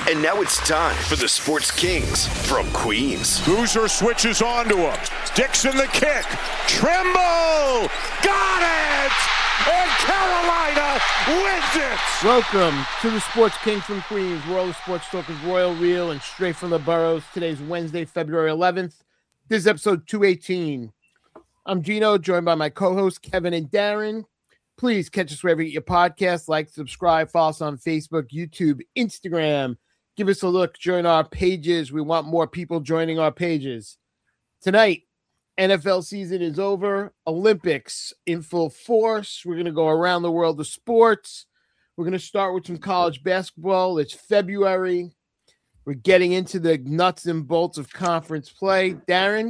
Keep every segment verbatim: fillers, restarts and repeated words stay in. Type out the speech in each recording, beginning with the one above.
And now it's time for the Sports Kings from Queens. Boozer switches onto him. Dixon the kick. Trimble! Got it! And Carolina wins it! Welcome to the Sports Kings from Queens, where all the sports talk is royal, real, and straight from the boroughs. Today's Wednesday, February eleventh. This is episode two eighteen. I'm Gino, joined by my co-hosts Kevin and Darren. Please catch us wherever you get your podcasts. Like, subscribe, follow us on Facebook, YouTube, Instagram. Give us a look, join our pages. We want more people joining our pages. Tonight, N F L season is over. Olympics in full force. We're going to go around the world of sports. We're going to start with some college basketball. It's February. We're getting into the nuts and bolts of conference play. Darren?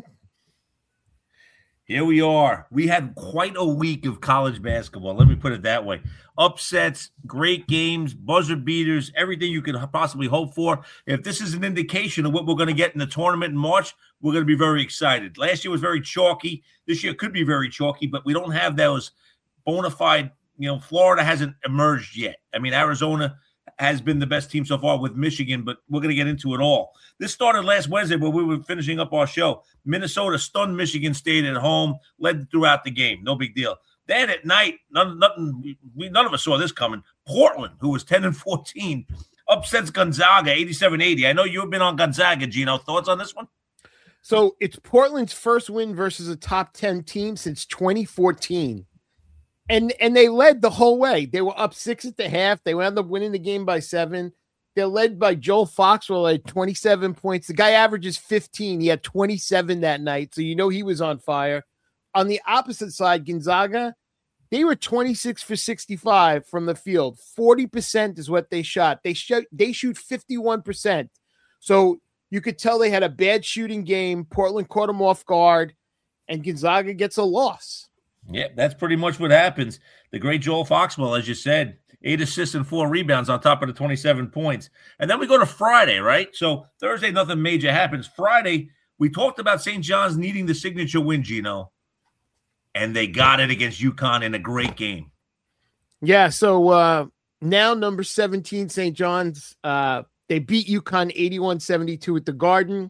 Here we are. We had quite a week of college basketball. Let me put it that way. Upsets, great games, buzzer beaters, everything you could possibly hope for. If this is an indication of what we're going to get in the tournament in March, we're going to be very excited. Last year was very chalky. This year could be very chalky, but we don't have those bona fide, you know, Florida hasn't emerged yet. I mean, Arizona has been the best team so far with Michigan, but we're going to get into it all. This started last Wednesday when we were finishing up our show. Minnesota stunned Michigan State at home, led throughout the game. No big deal. Then at night, none, nothing, we, none of us saw this coming. Portland, who was ten and fourteen, upsets Gonzaga eighty-seven eighty. I know you've been on Gonzaga, Gino. Thoughts on this one? So it's Portland's first win versus a top ten team since twenty fourteen. And and they led the whole way. They were up six at the half. They wound up winning the game by seven. They're led by Joel Foxwell at twenty-seven points. The guy averages fifteen. He had twenty-seven that night, so you know he was on fire. On the opposite side, Gonzaga, they were twenty-six for sixty-five from the field. forty percent is what they shot. They shoot, they shoot fifty-one percent. So you could tell they had a bad shooting game. Portland caught them off guard, and Gonzaga gets a loss. Yeah, that's pretty much what happens. The great Joel Foxwell, as you said, eight assists and four rebounds on top of the twenty-seven points. And then we go to Friday, right? So Thursday, nothing major happens. Friday, we talked about Saint John's needing the signature win, Gino, and they got it against UConn in a great game. Yeah, so uh, now number seventeen, Saint John's, uh, they beat UConn eighty-one seventy-two at the Garden.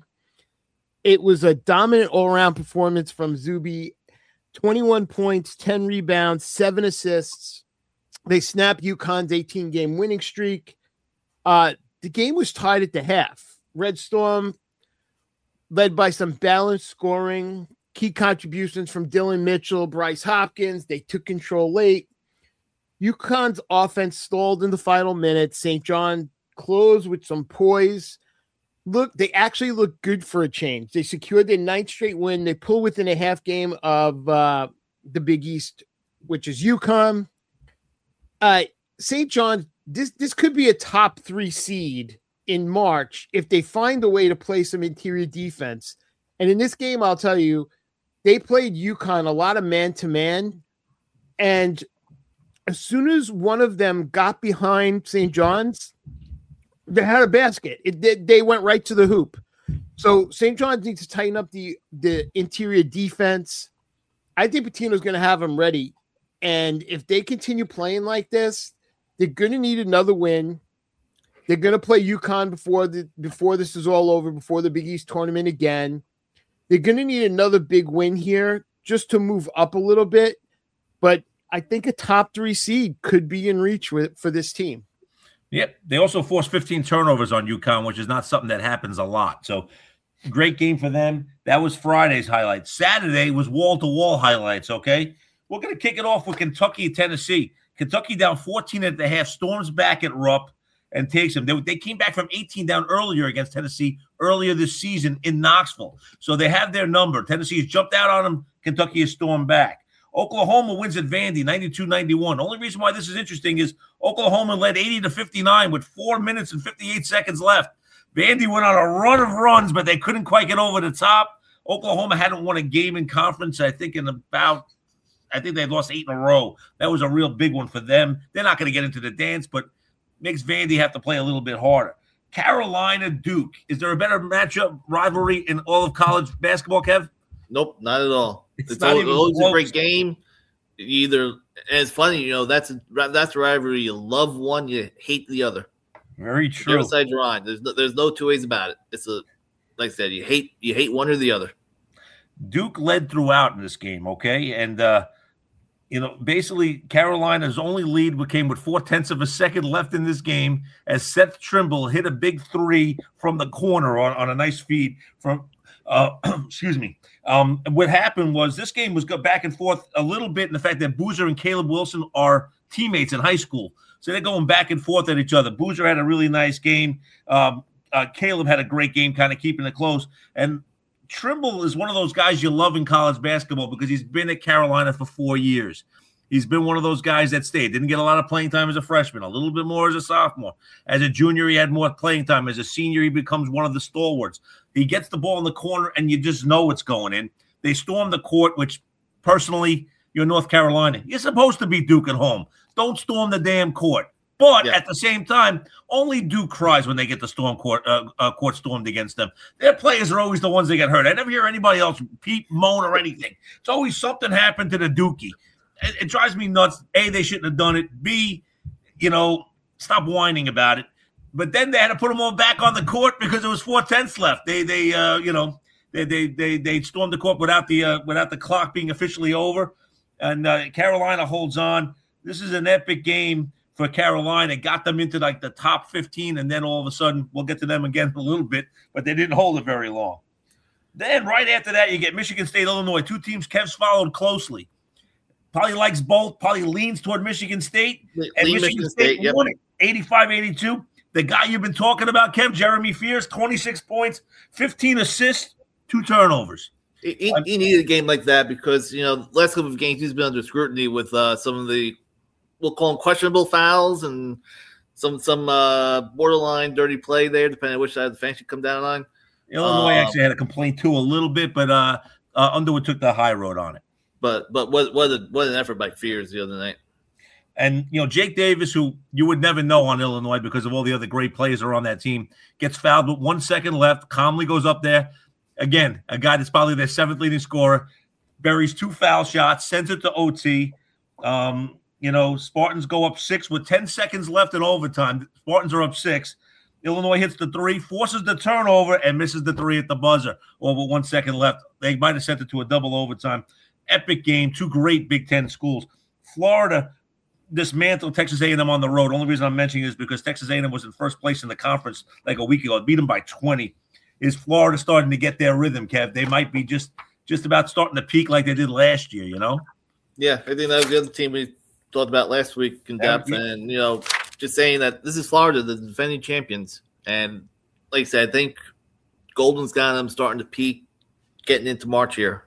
It was a dominant all-around performance from Zuby. twenty-one points, ten rebounds, seven assists. They snapped UConn's eighteen-game winning streak. Uh, the game was tied at the half. Red Storm led by some balanced scoring, key contributions from Dylan Mitchell, Bryce Hopkins. They took control late. UConn's offense stalled in the final minutes. Saint John closed with some poise. Look, they actually look good for a change. They secured their ninth straight win. They pull within a half game of uh, the Big East, which is UConn. Uh, Saint John's, this, this could be a top three seed in March if they find a way to play some interior defense. And in this game, I'll tell you, they played UConn a lot of man-to-man. And as soon as one of them got behind Saint John's, they had a basket. It did. They went right to the hoop. So Saint John's needs to tighten up the, the interior defense. I think Pitino's going to have them ready. And if they continue playing like this, they're going to need another win. They're going to play UConn before the before this is all over, before the Big East tournament again. They're going to need another big win here just to move up a little bit. But I think a top three seed could be in reach with, for this team. Yep. They also forced fifteen turnovers on UConn, which is not something that happens a lot. So great game for them. That was Friday's highlight. Saturday was wall-to-wall highlights, okay? We're going to kick it off with Kentucky, Tennessee. Kentucky down fourteen at the half, storms back at Rupp and takes them. They, they came back from eighteen down earlier against Tennessee earlier this season in Knoxville. So they have their number. Tennessee has jumped out on them. Kentucky has stormed back. Oklahoma wins at Vandy, ninety-two ninety-one. Only reason why this is interesting is Oklahoma led eighty to fifty-nine with four minutes and fifty-eight seconds left. Vandy went on a run of runs, but they couldn't quite get over the top. Oklahoma hadn't won a game in conference, I think, in about – I think they lost eight in a row. That was a real big one for them. They're not going to get into the dance, but makes Vandy have to play a little bit harder. Carolina, Duke. Is there a better matchup rivalry in all of college basketball, Kev? Nope, not at all. It's, It's, not always, even always a close. great game. Either, and it's funny, you know, that's a, that's a rivalry. You love one, you hate the other. Very true. Whichever side you're on, there's no, there's no two ways about it. It's a like I said, you hate you hate one or the other. Duke led throughout in this game, okay, and uh, you know basically Carolina's only lead came with four tenths of a second left in this game as Seth Trimble hit a big three from the corner on, on a nice feed from. Uh, excuse me. Um, what happened was this game was go back and forth a little bit in the fact that Boozer and Caleb Wilson are teammates in high school. So they're going back and forth at each other. Boozer had a really nice game. Um, uh, Caleb had a great game, kind of keeping it close. And Trimble is one of those guys you love in college basketball because he's been at Carolina for four years. He's been one of those guys that stayed. Didn't get a lot of playing time as a freshman, a little bit more as a sophomore. As a junior, he had more playing time. As a senior, he becomes one of the stalwarts. He gets the ball in the corner, and you just know it's going in. They storm the court, which personally, you're North Carolina. You're supposed to beat Duke at home. Don't storm the damn court. But yeah. At the same time, only Duke cries when they get the storm court uh, uh, court stormed against them. Their players are always the ones that get hurt. I never hear anybody else peep, moan, or anything. It's always something happened to the Dookie. It, it drives me nuts. A, they shouldn't have done it. B, you know, stop whining about it. But then they had to put them all back on the court because there was four tenths left. They, they, uh, you know, they, they, they, they stormed the court without the, uh, without the clock being officially over, and uh, Carolina holds on. This is an epic game for Carolina. It got them into like the top fifteen, and then all of a sudden, we'll get to them again in a little bit, but they didn't hold it very long. Then right after that, you get Michigan State, Illinois. Two teams Kev's followed closely. Probably likes both. Probably leans toward Michigan State. Le- and Michigan, Michigan State, State yep. won it, eighty-five eighty-two. The guy you've been talking about, Kev, Jeremy Fears, twenty-six points, fifteen assists, two turnovers. He, he, he needed a game like that because, you know, last couple of games he's been under scrutiny with uh, some of the, we'll call them questionable fouls and some some uh, borderline dirty play there, depending on which side of the fence you come down on. Illinois um, actually had a complaint too a little bit, but uh, uh, Underwood took the high road on it. But but what what, a, what an effort by Fears the other night. And, you know, Jake Davis, who you would never know on Illinois because of all the other great players that are on that team, gets fouled with one second left, calmly goes up there. Again, a guy that's probably their seventh leading scorer, buries two foul shots, sends it to O T. Um, you know, Spartans go up six with ten seconds left in overtime. Spartans are up six. Illinois hits the three, forces the turnover, and misses the three at the buzzer. Or with one second left. They might have sent it to a double overtime. Epic game, two great Big Ten schools. Florida dismantled Texas A and M on the road. Only reason I'm mentioning this is because Texas A and M was in first place in the conference like a week ago. It beat them by twenty. Is Florida starting to get their rhythm, Kev? They might be just just about starting to peak like they did last year, you know? Yeah, I think that was the other team we talked about last week in depth. And, you know, just saying that this is Florida, the defending champions. And like I said, I think Golden's got them starting to peak, getting into March here.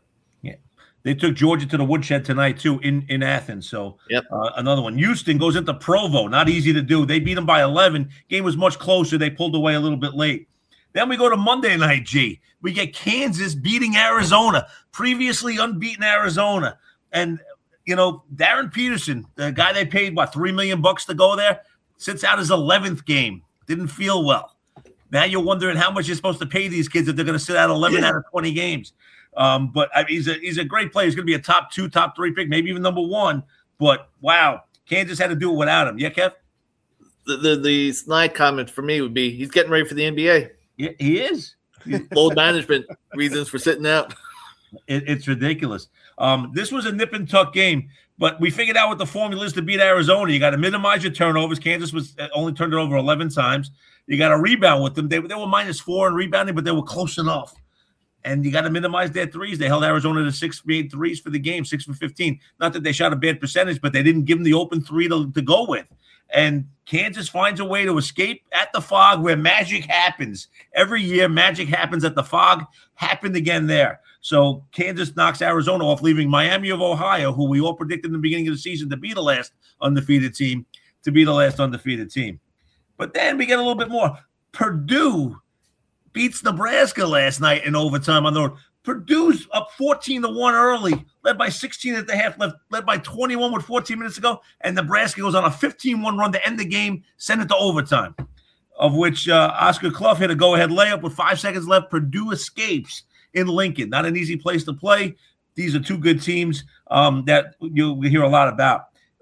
They took Georgia to the woodshed tonight, too, in, in Athens. So yep. uh, another one. Houston goes into Provo. Not easy to do. They beat them by eleven. Game was much closer. They pulled away a little bit late. Then we go to Monday night, G. We get Kansas beating Arizona, previously unbeaten Arizona. And, you know, Darren Peterson, the guy they paid, what, three million dollars bucks to go there, sits out his eleventh game. Didn't feel well. Now you're wondering how much you're supposed to pay these kids if they're going to sit out eleven yeah. out of twenty games. Um, but I mean, he's a he's a great player. He's going to be a top two, top three pick, maybe even number one. But wow, Kansas had to do it without him. Yeah, Kev. The the, the snide comment for me would be he's getting ready for the N B A. Yeah, he is. Load management reasons for sitting out. It, it's ridiculous. Um, this was a nip and tuck game, but we figured out what the formula is to beat Arizona. You got to minimize your turnovers. Kansas was only turned it over eleven times. You got to rebound with them. They they were minus four in rebounding, but they were close enough. And you got to minimize their threes. They held Arizona to six made threes for the game, six for fifteen. Not that they shot a bad percentage, but they didn't give them the open three to, to go with. And Kansas finds a way to escape at the Fog where magic happens. Every year, magic happens at the Fog. Happened again there. So Kansas knocks Arizona off, leaving Miami of Ohio, who we all predicted in the beginning of the season to be the last undefeated team, to be the last undefeated team. But then we get a little bit more. Purdue beats Nebraska last night in overtime on the road. Purdue's up fourteen to one early, led by sixteen at the half, left, led by twenty-one with fourteen minutes to go, and Nebraska goes on a fifteen one run to end the game, send it to overtime, of which uh, Oscar Clough hit a go-ahead layup with five seconds left. Purdue escapes in Lincoln. Not an easy place to play. These are two good teams um, that you hear a lot about.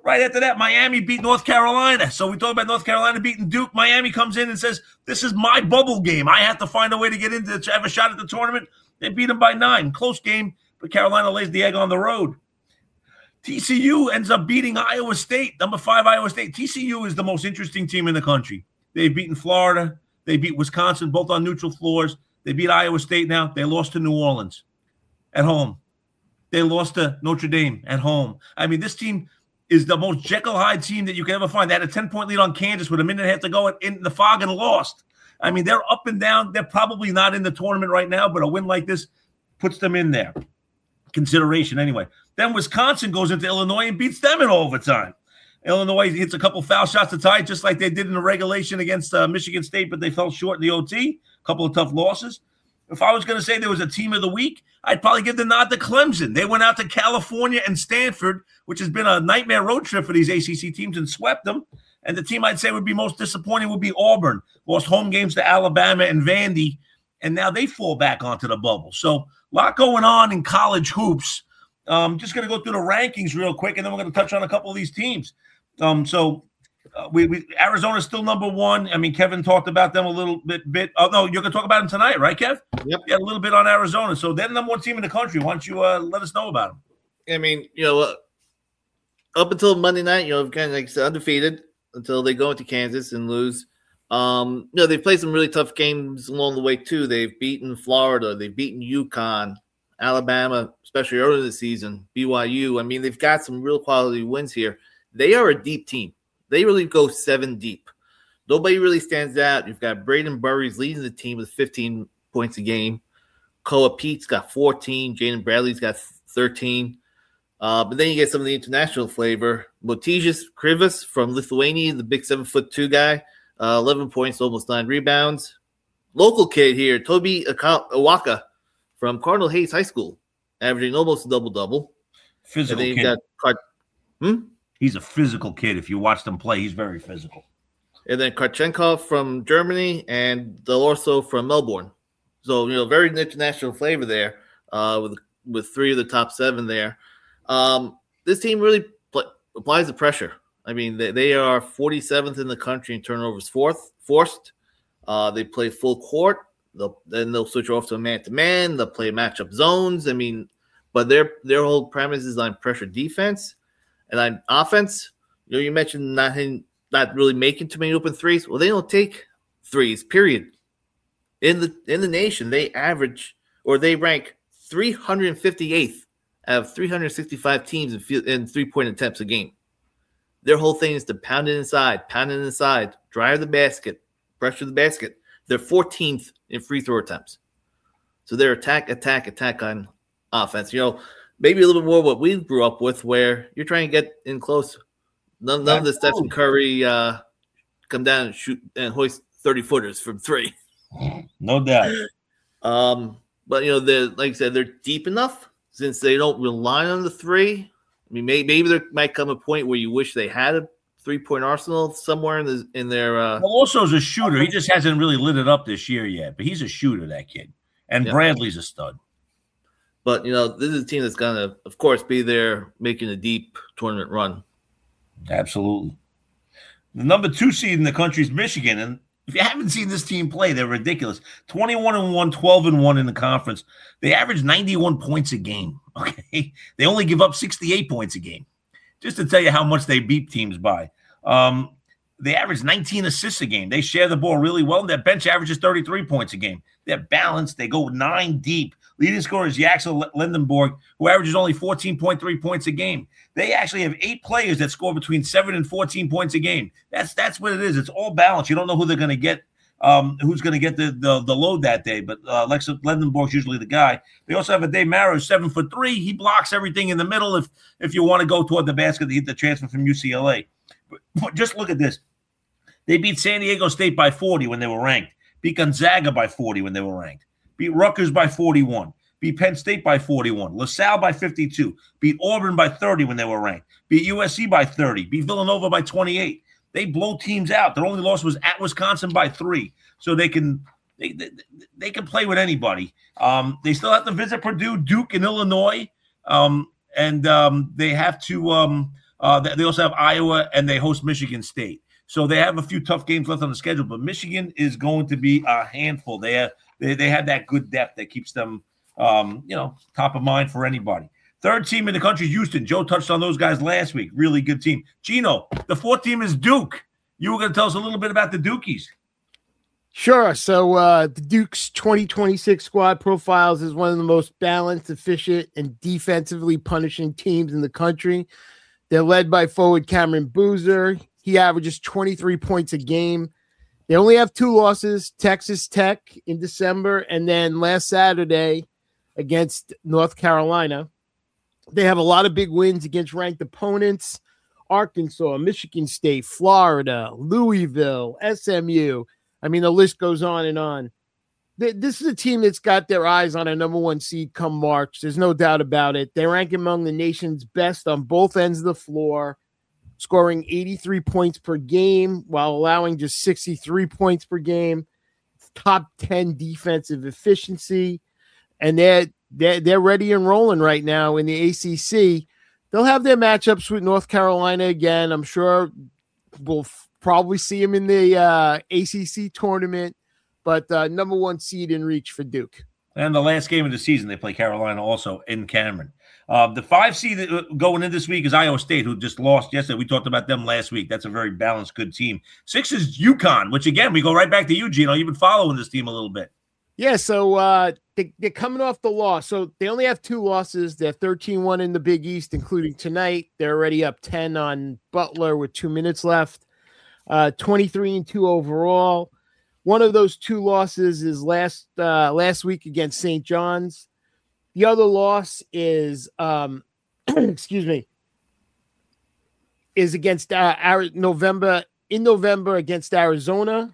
Right after that, Miami beat North Carolina. So we talk about North Carolina beating Duke. Miami comes in and says, this is my bubble game. I have to find a way to get into to have a shot at the tournament. They beat them by nine. Close game, but Carolina lays the egg on the road. T C U ends up beating Iowa State, number five Iowa State. T C U is the most interesting team in the country. They've beaten Florida. They beat Wisconsin, both on neutral floors. They beat Iowa State now. They lost to New Orleans at home. They lost to Notre Dame at home. I mean, this team is the most Jekyll Hyde team that you can ever find. They had a ten-point lead on Kansas with a minute and a half to go in the fog and lost. I mean, they're up and down. They're probably not in the tournament right now, but a win like this puts them in there. Consideration anyway. Then Wisconsin goes into Illinois and beats them in overtime. Illinois hits a couple foul shots to tie, just like they did in the regulation against uh, Michigan State, but they fell short in the O T. A couple of tough losses. If I was going to say there was a team of the week, I'd probably give the nod to Clemson. They went out to California and Stanford, which has been a nightmare road trip for these A C C teams, and swept them. And the team I'd say would be most disappointing would be Auburn. Lost home games to Alabama and Vandy, and now they fall back onto the bubble. So a lot going on in college hoops. Um, just going to go through the rankings real quick, and then we're going to touch on a couple of these teams. Um, so uh, we, we Arizona's still number one. I mean, Kevin talked about them a little bit. bit. Oh, no, you're going to talk about them tonight, right, Kev? Yep. Yeah, a little bit on Arizona. So they're the number one team in the country. Why don't you uh, let us know about them? I mean, you know, uh, up until Monday night, you know, kind of like undefeated until they go into Kansas and lose. Um, you know, they've played some really tough games along the way, too. They've beaten Florida. They've beaten UConn, Alabama, especially early in the season, B Y U. I mean, they've got some real quality wins here. They are a deep team. They really go seven deep. Nobody really stands out. You've got Braden Burries leading the team with fifteen points a game. Koa Pete's got fourteen. Jaden Bradley's got thirteen. Uh, but then you get some of the international flavor. Motiejas Krivas from Lithuania, the big seven foot two guy, uh, eleven points, almost nine rebounds. Local kid here, Toby Awaka from Cardinal Hayes High School, averaging almost a double-double. Physical and then kid. Got Car- hmm? He's a physical kid. If you watch them play, he's very physical. And then Karchenkov from Germany and Delorso from Melbourne. So, you know, very international flavor there uh, with with three of the top seven there. Um, this team really pl- applies the pressure. I mean, they, they are forty-seventh in the country in turnovers fourth, forced. Uh, they play full court. They'll, then they'll switch off to a man-to-man. They'll play matchup zones. I mean, but their their whole premise is on pressure defense. And on offense, you know, you mentioned not hitting, not really making too many open threes. Well, they don't take threes, period. In the in the nation, they average or they rank three hundred fifty-eighth out of three hundred sixty-five teams in, field, in three-point attempts a game. Their whole thing is to pound it inside, pound it inside, drive the basket, pressure the basket. They're fourteenth in free throw attempts. So they're attack, attack, attack on offense. You know, maybe a little bit more what we grew up with, where you're trying to get in close. None, none of the Stephen Curry uh, come down and shoot and hoist thirty footers from three. No doubt. Um, but you know, they're like I said, they're deep enough since they don't rely on the three. I mean, maybe, maybe there might come a point where you wish they had a three-point arsenal somewhere in the in their. Uh, well, also as a shooter, he just hasn't really lit it up this year yet. But he's a shooter, that kid, and yeah. Bradley's a stud. But you know, this is a team that's gonna, of course, be there making a deep tournament run. Absolutely. The number two seed in the country is Michigan, and if you haven't seen this team play, they're ridiculous. twenty-one and one, twelve and one in the conference. They average ninety-one points a game. Okay, they only give up sixty-eight points a game. Just to tell you how much they beat teams by. Um, they average nineteen assists a game. They share the ball really well. Their bench averages thirty-three points a game. They're balanced. They go nine deep. Leading scorer is Yaxel Lindenborg, who averages only fourteen point three points a game. They actually have eight players that score between seven and fourteen points a game. That's that's what it is. It's all balanced. You don't know who they're going to get, um, who's going to get the, the the load that day. But uh, Lex Lindenborg's usually the guy. They also have a Dave Marrow, seven foot three. He blocks everything in the middle. If if you want to go toward the basket, to hit the transfer from U C L A. But, but just look at this. They beat San Diego State by forty when they were ranked. Beat Gonzaga by forty when they were ranked. Beat Rutgers by forty-one. Beat Penn State by forty-one. LaSalle by fifty-two. Beat Auburn by thirty when they were ranked. Beat U S C by thirty. Beat Villanova by twenty-eight. They blow teams out. Their only loss was at Wisconsin by three. So they can they they, they can play with anybody. Um, they still have to visit Purdue, Duke, and Illinois. Um, and um, they have to um, Uh, they also have Iowa, and they host Michigan State. So they have a few tough games left on the schedule, but Michigan is going to be a handful. They have, they, they have that good depth that keeps them, um, you know, top of mind for anybody. Third team in the country is Houston. Joe touched on those guys last week. Really good team. Gino, the fourth team is Duke. You were going to tell us a little bit about the Dukies. Sure. So uh, the Duke's twenty twenty-six squad profiles as one of the most balanced, efficient, and defensively punishing teams in the country. They're led by forward Cameron Boozer. He averages twenty-three points a game. They only have two losses, Texas Tech in December, and then last Saturday against North Carolina. They have a lot of big wins against ranked opponents, Arkansas, Michigan State, Florida, Louisville, S M U. I mean, the list goes on and on. This is a team that's got their eyes on a number one seed come March. There's no doubt about it. They rank among the nation's best on both ends of the floor, scoring eighty-three points per game while allowing just sixty-three points per game. Top ten defensive efficiency. And they're, they're, they're ready and rolling right now in the A C C. They'll have their matchups with North Carolina again. I'm sure we'll f- probably see them in the uh, A C C tournament, but uh, number one seed in reach for Duke. And the last game of the season, they play Carolina also in Cameron. Uh, the five seed going in this week is Iowa State, who just lost yesterday. We talked about them last week. That's a very balanced, good team. Six is UConn, which, again, we go right back to you, Gino. You've been following this team a little bit. Yeah, so uh, they, they're coming off the loss. So they only have two losses. They're thirteen one in the Big East, including tonight. They're already up ten on Butler with two minutes left. Uh, twenty-three and two overall. One of those two losses is last uh, last week against Saint John's. The other loss is, um, excuse me, is against uh, Ari- November in November against Arizona.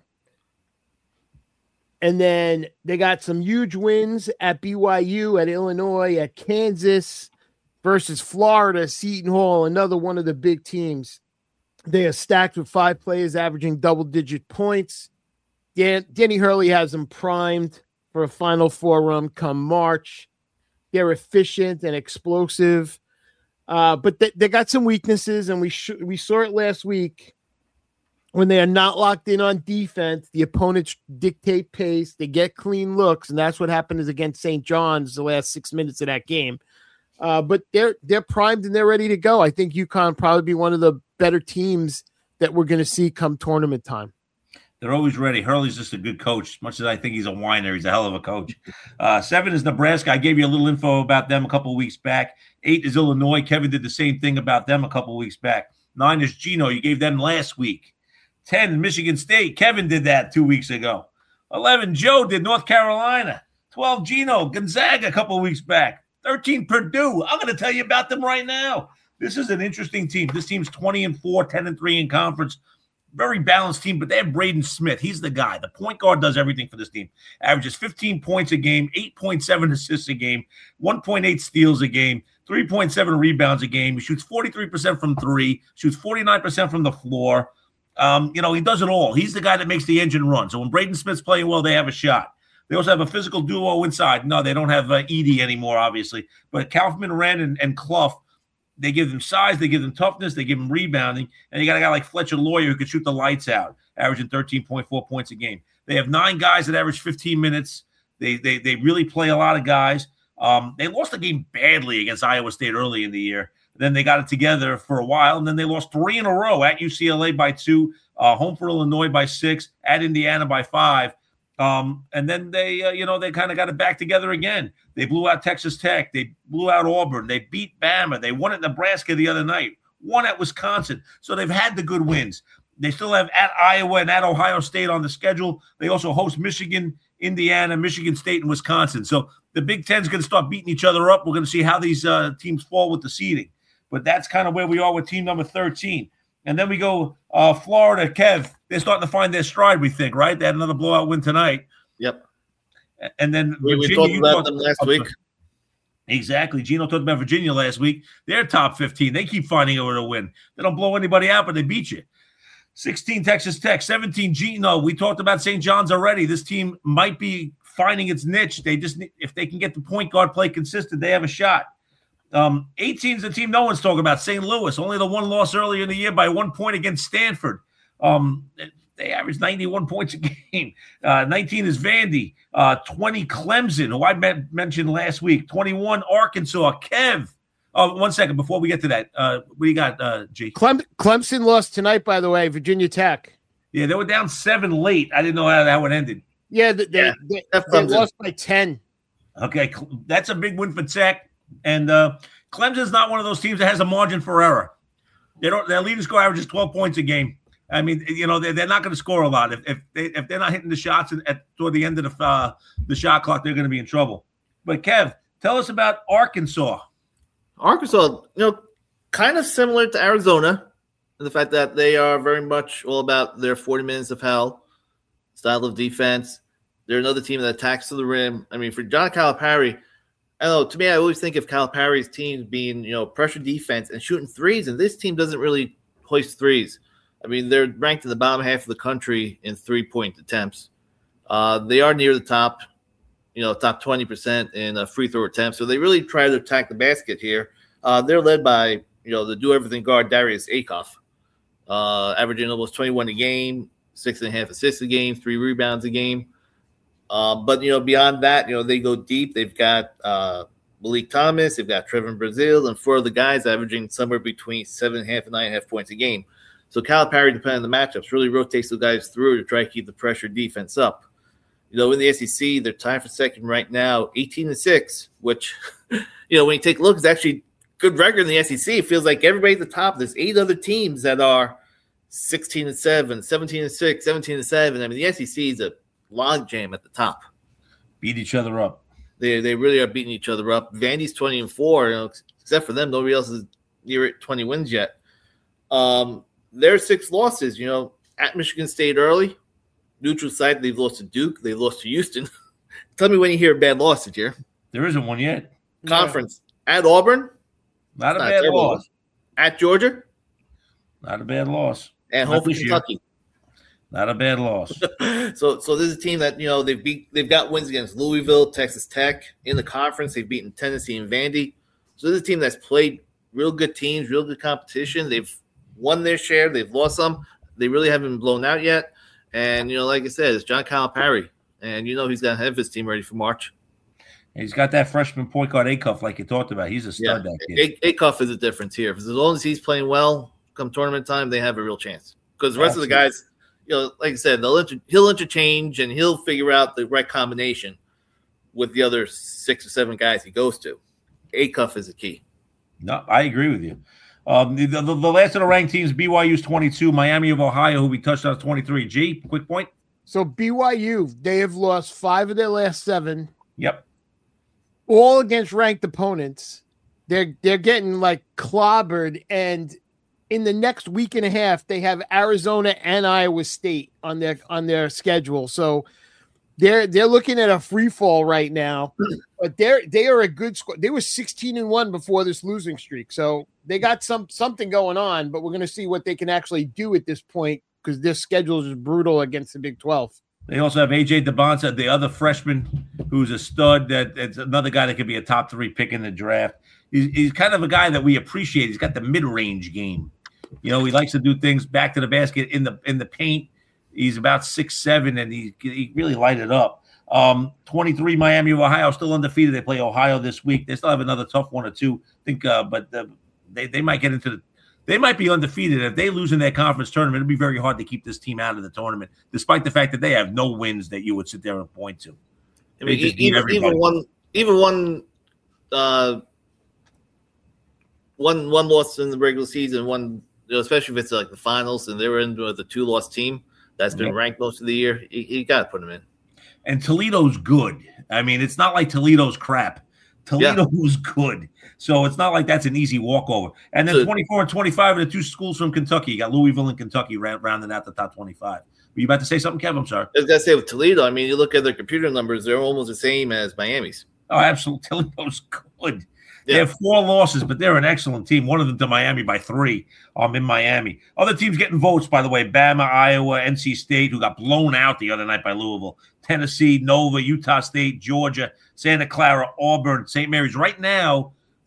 And then they got some huge wins at B Y U, at Illinois, at Kansas versus Florida, Seton Hall, another one of the big teams. They are stacked with five players averaging double-digit points. Dan- Danny Hurley has them primed for a Final Four run come March. They're efficient and explosive, uh, but they, they got some weaknesses, and we sh- we saw it last week. When they are not locked in on defense, the opponents dictate pace. They get clean looks, and that's what happened is against Saint John's the last six minutes of that game. Uh, but they're they're primed and they're ready to go. I think UConn probably be one of the better teams that we're going to see come tournament time. They're always ready. Hurley's just a good coach. As much as I think he's a whiner, he's a hell of a coach. Uh, seven is Nebraska. I gave you a little info about them a couple of weeks back. Eight is Illinois. Kevin did the same thing about them a couple of weeks back. Nine is Gino. You gave them last week. ten, Michigan State. Kevin did that two weeks ago. eleven, Joe did North Carolina. twelve, Gino, Gonzaga a couple of weeks back. thirteen, Purdue. I'm going to tell you about them right now. This is an interesting team. This team's twenty and four, ten and three in conference. Very balanced team, but they have Braden Smith. He's the guy. The point guard does everything for this team. Averages fifteen points a game, eight point seven assists a game, one point eight steals a game, three point seven rebounds a game. He shoots forty-three percent from three, shoots forty-nine percent from the floor. Um, you know, he does it all. He's the guy that makes the engine run. So when Braden Smith's playing well, they have a shot. They also have a physical duo inside. No, they don't have uh, Edey anymore, obviously. But Kaufman, Wren, and, and Clough, they give them size, they give them toughness, they give them rebounding. And you got a guy like Fletcher Lawyer who could shoot the lights out, averaging thirteen point four points a game. They have nine guys that average fifteen minutes. They they they really play a lot of guys. Um, they lost the game badly against Iowa State early in the year. Then they got it together for a while, and then they lost three in a row at U C L A by two, uh, home for Illinois by six, at Indiana by five. Um, and then they, uh, you know, they kind of got it back together again. They blew out Texas Tech. They blew out Auburn. They beat Bama. They won at Nebraska the other night, won at Wisconsin. So they've had the good wins. They still have at Iowa and at Ohio State on the schedule. They also host Michigan, Indiana, Michigan State, and Wisconsin. So the Big Ten is going to start beating each other up. We're going to see how these uh, teams fall with the seeding. But that's kind of where we are with team number thirteen. And then we go uh, Florida, Kev. They're starting to find their stride, we think, right? They had another blowout win tonight. Yep. And then we, Virginia. we talked you about talked them last about, week. Exactly. Gino talked about Virginia last week. They're top fifteen. They keep finding a way to win. They don't blow anybody out, but they beat you. sixteen, Texas Tech. seventeen, Gino. We talked about Saint John's already. This team might be finding its niche. They just, if they can get the point guard play consistent, they have a shot. Um, eighteen is the team no one's talking about, Saint Louis. Only the one loss earlier in the year by one point against Stanford. Um, they averaged ninety-one points a game. Uh, nineteen is Vandy. Uh, twenty, Clemson, who I met, mentioned last week. twenty-one, Arkansas. Kev. Oh, one second before we get to that. Uh, what do you got, uh, G? Clem- Clemson lost tonight, by the way, Virginia Tech. Yeah, they were down seven late. I didn't know how that one ended. Yeah, they, Yeah, they, they, they lost by ten. Okay, that's a big win for Tech. And uh, Clemson's not one of those teams that has a margin for error. They don't. Their leading score averages twelve points a game. I mean, you know, they're, they're not going to score a lot. If if, they, if they're not hitting the shots at, at toward the end of the uh, the shot clock, they're going to be in trouble. But Kev, tell us about Arkansas. Arkansas, you know, kind of similar to Arizona in the fact that they are very much all about their forty minutes of hell style of defense. They're another team that attacks to the rim. I mean, for John Calipari, I don't know, to me, I always think of Calipari's teams being, you know, pressure defense and shooting threes, and this team doesn't really hoist threes. I mean, they're ranked in the bottom half of the country in three-point attempts. Uh, they are near the top, you know, top twenty percent in uh, free throw attempts, so they really try to attack the basket here. Uh, they're led by, you know, the do-everything guard Darius Akoff, uh, averaging almost twenty-one a game, six and a half assists a game, three rebounds a game. Um, but, you know, beyond that, you know, they go deep. They've got uh, Malik Thomas. They've got Trevor Brazile and four of the guys averaging somewhere between seven and a half and nine and a half points a game. So Calipari, depending on the matchups, really rotates the guys through to try to keep the pressure defense up. You know, in the S E C, they're tied for second right now, eighteen and six, which, you know, when you take a look, it's actually good record in the S E C. It feels like everybody at the top. There's eight other teams that are sixteen and seven, seventeen and six, seventeen and seven. I mean, the S E C is a logjam at the top. Beat each other up. They they really are beating each other up. Vandy's twenty and four, you know, except for them, nobody else is near twenty wins yet. Um, their six losses, you know, at Michigan State early, neutral site, they've lost to Duke, they've lost to Houston. Tell me when you hear a bad loss this year. There isn't one yet. Conference yeah. At Auburn, not a not bad loss. loss. At Georgia, not a bad loss. And home for Kentucky. Year. Not a bad loss. so, so this is a team that, you know, they've beat, they've got wins against Louisville, Texas Tech in the conference. They've beaten Tennessee and Vandy. So this is a team that's played real good teams, real good competition. They've won their share. They've lost some. They really haven't been blown out yet. And, you know, like I said, it's John Calipari. And, you know, he's got to have his team ready for March. He's got that freshman point guard Akoff like you talked about. He's a stud. Yeah, that kid. A- Akoff is a difference here. As long as he's playing well, come tournament time, they have a real chance. Because the rest Absolutely. of the guys, you know, like I said, they'll inter- he'll interchange and he'll figure out the right combination with the other six or seven guys he goes to. Akoff is the key. No, I agree with you. Um, the, the, the last of the ranked teams, B Y U's twenty-two, Miami of Ohio, who we touched on, twenty-three. G, quick point. So B Y U, they have lost five of their last seven. Yep. All against ranked opponents. They're they're getting like clobbered, and in the next week and a half, they have Arizona and Iowa State on their on their schedule. So they're they're looking at a free fall right now. But they're they are a good squad. They were sixteen and one before this losing streak. So they got some something going on, but we're going to see what they can actually do at this point because their schedule is brutal against the Big twelve. They also have A J DeBonta, the other freshman who's a stud. That it's another guy that could be a top three pick in the draft. He's, he's kind of a guy that we appreciate. He's got the mid-range game. You know, he likes to do things back to the basket in the in the paint. He's about six seven, and he he really light it up. Um, twenty-three, Miami of Ohio, still undefeated. They play Ohio this week. They still have another tough one or two. I think, uh, but the, they they might get into the. They might be undefeated. If they lose in their conference tournament, it'll be very hard to keep this team out of the tournament, despite the fact that they have no wins that you would sit there and point to. I mean, even, even one, even one, uh, one, one loss in the regular season, one, you know, especially if it's like the finals and they were in with a two-loss team that's been yeah. ranked most of the year, you, you got to put them in. And Toledo's good. I mean, it's not like Toledo's crap. Toledo yeah. was good. So it's not like that's an easy walkover. And then so, twenty-four and twenty-five are the two schools from Kentucky. You got Louisville and Kentucky rounding out the top twenty-five. Were you about to say something, Kev? I'm sorry. I was going to say with Toledo, I mean, you look at their computer numbers, they're almost the same as Miami's. Oh, absolutely. Toledo's good. They yeah. have four losses, but they're an excellent team. One of them to Miami by three. Um, in Miami. Other teams getting votes, by the way, Bama, Iowa, N C State, who got blown out the other night by Louisville, Tennessee, Nova, Utah State, Georgia, Santa Clara, Auburn, Saint Mary's. Right now,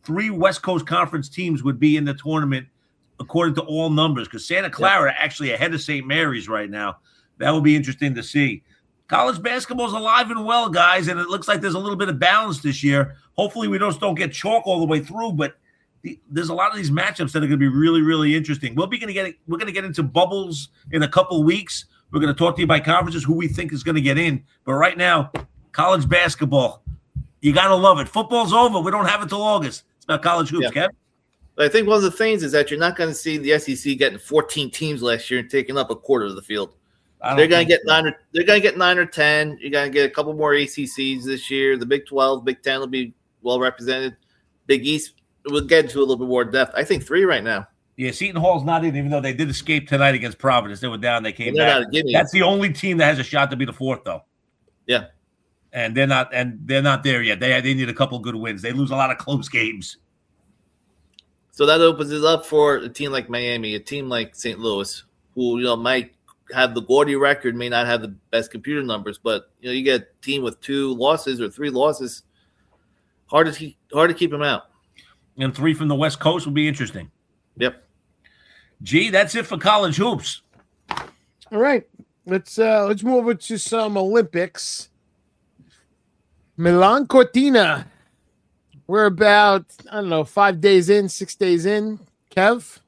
three West Coast Conference teams would be in the tournament according to all numbers, because Santa Clara yep. actually ahead of Saint Mary's right now. That would be interesting to see. College basketball is alive and well, guys, and it looks like there's a little bit of balance this year. Hopefully we just don't get chalk all the way through, but the, there's a lot of these matchups that are going to be really, really interesting. We'll be going to get we're going to get into bubbles in a couple weeks. We're going to talk to you by conferences who we think is going to get in. But right now, college basketball, you got to love it. Football's over. We don't have it till August. It's about college hoops, yeah. Kev. I think one of the things is that you're not going to see the S E C getting fourteen teams last year and taking up a quarter of the field. They're going to get so. nine. Or, they're going to get nine or ten. You're going to get a couple more A C Cs this year. The Big twelve, Big ten will be well represented. Big East, we'll get into a little bit more depth. I think three right now. Yeah, Seton Hall's not in, even though they did escape tonight against Providence. They were down. They came back. That's the only team that has a shot to be the fourth, though. Yeah, and they're not. And they're not there yet. They they need a couple good wins. They lose a lot of close games. So that opens it up for a team like Miami, a team like Saint Louis, who you know might have the gaudy record, may not have the best computer numbers, but you know you get a team with two losses or three losses. Hard to keep, hard to keep them out. And three from the West Coast will be interesting. Yep. Gee, that's it for college hoops. All right, let's uh, let's move over to some Olympics. Milan Cortina. We're about, I don't know, five days in, six days in. Kev?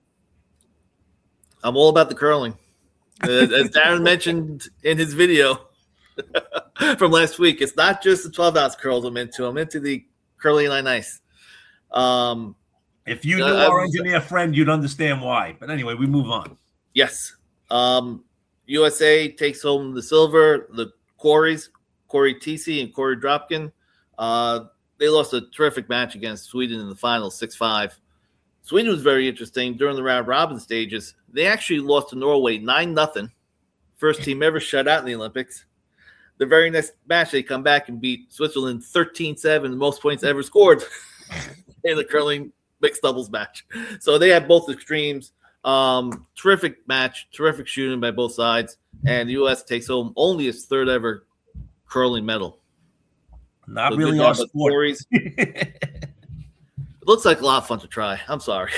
I'm all about the curling. As Darren mentioned in his video from last week, it's not just the twelve-ounce curls I'm into. I'm into the curling line ice. Um, if you knew uh, our engineer friend, you'd understand why. But anyway, we move on. Yes. Um, U S A takes home the silver. The Corys, Corey Tesi and Corey Dropkin, uh, they lost a terrific match against Sweden in the final, six five. Sweden was very interesting during the round-robin stages. They actually lost to Norway nine nothing. First team ever shut out in the Olympics. The very next match, they come back and beat Switzerland thirteen seven, the most points ever scored in the curling mixed doubles match. So they had both extremes. Um, terrific match, terrific shooting by both sides. And the U S takes home only its third ever curling medal. Not so really our sport. It looks like a lot of fun to try. I'm sorry.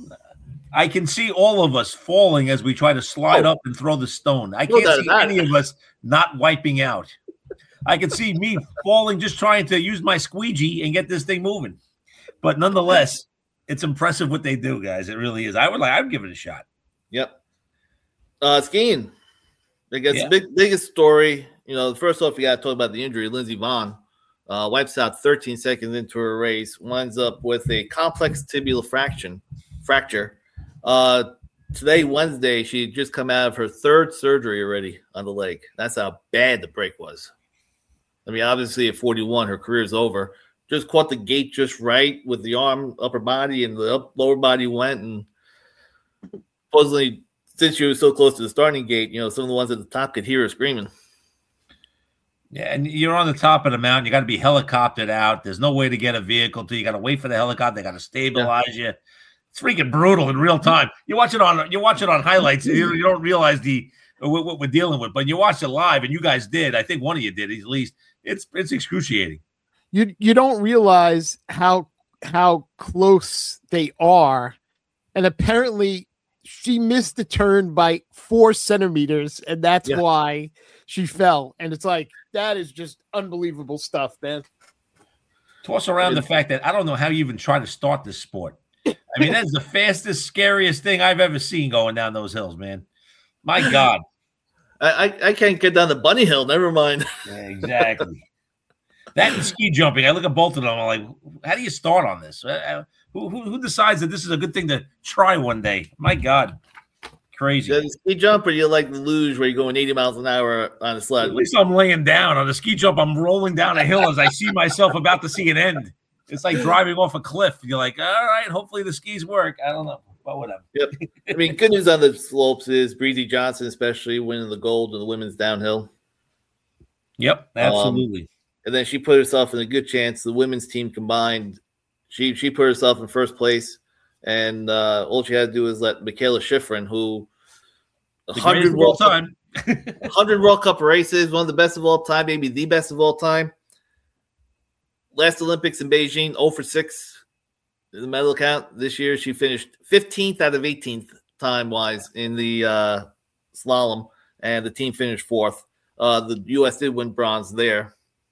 I can see all of us falling as we try to slide oh. up and throw the stone. I can't no, see any of us not wiping out. I can see me falling just trying to use my squeegee and get this thing moving. But nonetheless, it's impressive what they do, guys. It really is. I would like. I'd give it a shot. Yep. Uh, skiing. I guess yeah. the big, biggest story. You know, first off, you got to talk about the injury. Lindsey Vonn. Uh, wipes out thirteen seconds into her race, winds up with a complex tibial fraction, fracture. Uh, today, Wednesday, she had just come out of her third surgery already on the leg. That's how bad the break was. I mean, obviously at forty-one, her career is over. Just caught the gate just right with the arm, upper body, and the up, lower body went. And supposedly, since she was so close to the starting gate, you know, some of the ones at the top could hear her screaming. Yeah, and you're on the top of the mountain. You got to be helicoptered out. There's no way to get a vehicle to. You got to wait for the helicopter. They got to stabilize yeah. you. It's freaking brutal in real time. You watch it on you watch it on highlights. You, you don't realize the what, what we're dealing with. But you watch it live, and you guys did. I think one of you did at least. It's it's excruciating. You you don't realize how how close they are, and apparently she missed the turn by four centimeters, and that's yeah. why she fell. And it's like, that is just unbelievable stuff, man. Toss around the fact that I don't know how you even try to start this sport. I mean, that's the fastest, scariest thing I've ever seen going down those hills, man. My God. I, I can't get down the bunny hill. Never mind. Yeah, exactly. That and ski jumping. I look at both of them. I'm like, how do you start on this? Who, who, who decides that this is a good thing to try one day? My God. Crazy. The ski jump, or you like the luge where you're going eighty miles an hour on a sled? At least I'm laying down. On the ski jump, I'm rolling down a hill as I see myself about to see an end. It's like driving off a cliff. You're like, all right, hopefully the skis work. I don't know, but whatever. Yep. I mean, good news on the slopes is Breezy Johnson, especially winning the gold in the women's downhill. Yep, absolutely. Um, and then she put herself in a good chance. The women's team combined, she she put herself in first place. And uh, all she had to do is let Michaela Schifrin, who one hundred World Cup, one hundred World Cup races, one of the best of all time, maybe the best of all time. Last Olympics in Beijing, zero for six. In the medal count this year, she finished fifteenth out of eighteenth time-wise in the uh, slalom, and the team finished fourth. Uh, the U S did win bronze there.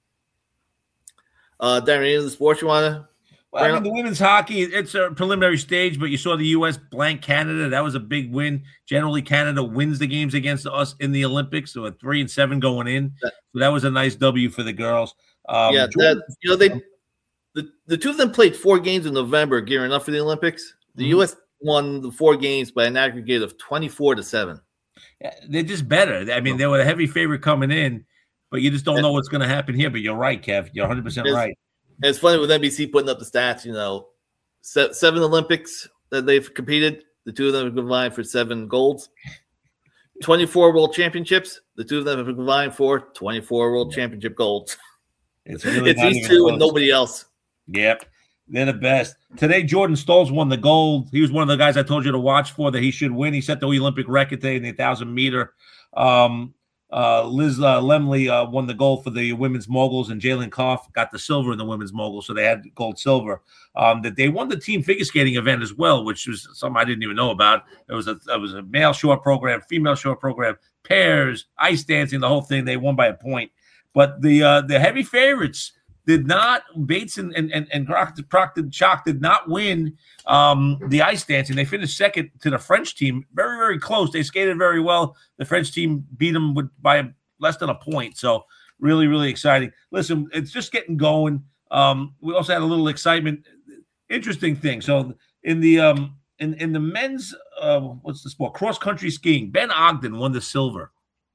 Uh, Darren, any of the sports you want to? Well, I mean, the women's hockey, it's a preliminary stage, but you saw the U S blank Canada. That was a big win. Generally, Canada wins the games against us in the Olympics, so a three and seven going in. So that was a nice W for the girls. Um, yeah, that, you know, they the, the two of them played four games in November, gearing up for the Olympics. The mm-hmm. U S won the four games by an aggregate of twenty-four to seven. Yeah, they're just better. I mean, they were a heavy favorite coming in, but you just don't know what's going to happen here. But you're right, Kev. You're one hundred percent right. And it's funny with N B C putting up the stats, you know, seven Olympics that they've competed. The two of them have combined for seven golds. twenty-four World Championships. The two of them have combined for twenty-four World Championship golds. It's, really it's these two close. And nobody else. Yep. They're the best. Today, Jordan Stolz won the gold. He was one of the guys I told you to watch for that he should win. He set the Olympic record today in the one thousand meter. Um, uh, Liz uh, Lemley uh, won the gold for the women's moguls, and Jalen Koff got the silver in the women's mogul, so they had gold, silver. Um, that they won the team figure skating event as well, which was something I didn't even know about. It was a it was a male short program, female short program, pairs, ice dancing, the whole thing. They won by a point. But the uh, the heavy favorites did not, Bates and and and, and Proctor Chalk did not win um, the ice dancing. They finished second to the French team, very, very close. They skated very well. The French team beat them with, by less than a point. So really, really exciting. Listen, it's just getting going. Um, we also had a little excitement. Interesting thing. So in the um, in, in the men's, uh, what's the sport? Cross-country skiing, Ben Ogden won the silver.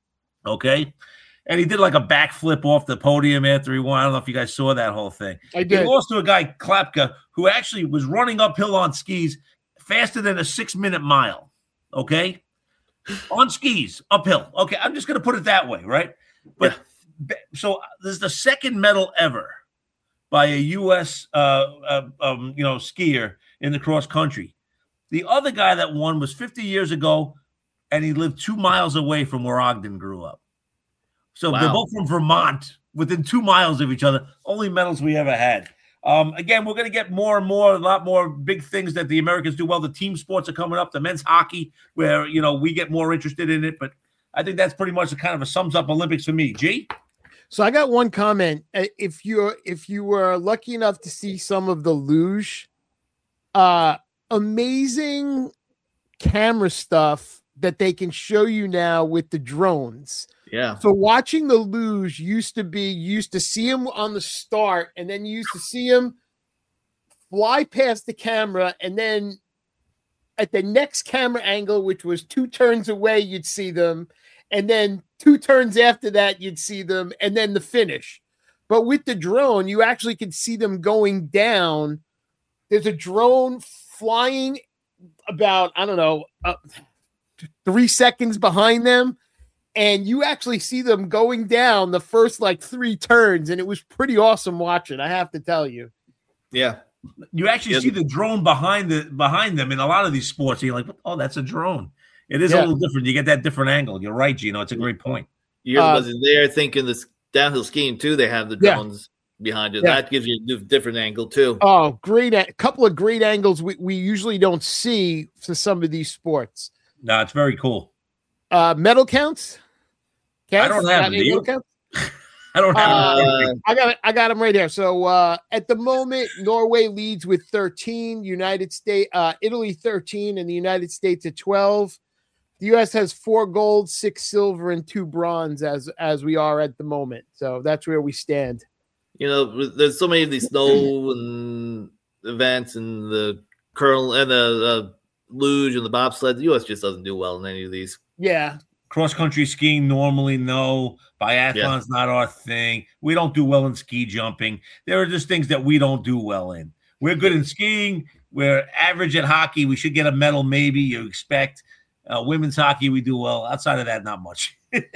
Okay? And he did like a backflip off the podium after he won. I don't know if you guys saw that whole thing. I did. He lost to a guy, Klapka, who actually was running uphill on skis faster than a six-minute mile, okay? On skis, uphill. Okay, I'm just going to put it that way, right? But yeah. So this is the second medal ever by a U S uh, uh, um, you know, skier in the cross-country. The other guy that won was fifty years ago, and he lived two miles away from where Ogden grew up. So wow. They're both from Vermont, within two miles of each other. Only medals we ever had. Um, again, we're going to get more and more, a lot more big things that the Americans do well. The team sports are coming up. The men's hockey, where, you know, we get more interested in it. But I think that's pretty much a kind of a sums up Olympics for me. G? So I got one comment. If you're if you were lucky enough to see some of the luge, uh, amazing camera stuff that they can show you now with the drones. Yeah. So watching the luge used to be, you used to see him on the start, and then you used to see him fly past the camera, and then at the next camera angle, which was two turns away, you'd see them, and then two turns after that, you'd see them, and then the finish. But with the drone, you actually can see them going down. There's a drone flying about, I don't know, uh, three seconds behind them. And you actually see them going down the first like three turns, and it was pretty awesome watching, I have to tell you. Yeah. You actually yeah. see the drone behind the behind them in a lot of these sports. And you're like, oh, that's a drone. It is yeah. a little different. You get that different angle. You're right, Gino. It's a great point. You're uh, there thinking this downhill skiing too, they have the drones yeah. behind you. Yeah. That gives you a different angle too. Oh, great. A couple of great angles we, we usually don't see for some of these sports. No, it's very cool. Uh, medal counts? Kev, I don't have them. Do you? Counts? I don't have uh, them. I got it. I got them right here. So uh, at the moment, Norway leads with thirteen, United States, uh, Italy thirteen, and the United States at twelve. The U S has four gold, six silver, and two bronze as as we are at the moment. So that's where we stand. You know, there's so many of these snow and events and the curl and the uh, luge and the bobsled. The U S just doesn't do well in any of these. Yeah. Cross-country skiing, normally no. Biathlon's yeah. not our thing. We don't do well in ski jumping. There are just things that we don't do well in. We're good in skiing. We're average at hockey. We should get a medal maybe, you expect. Uh, women's hockey, we do well. Outside of that, not much.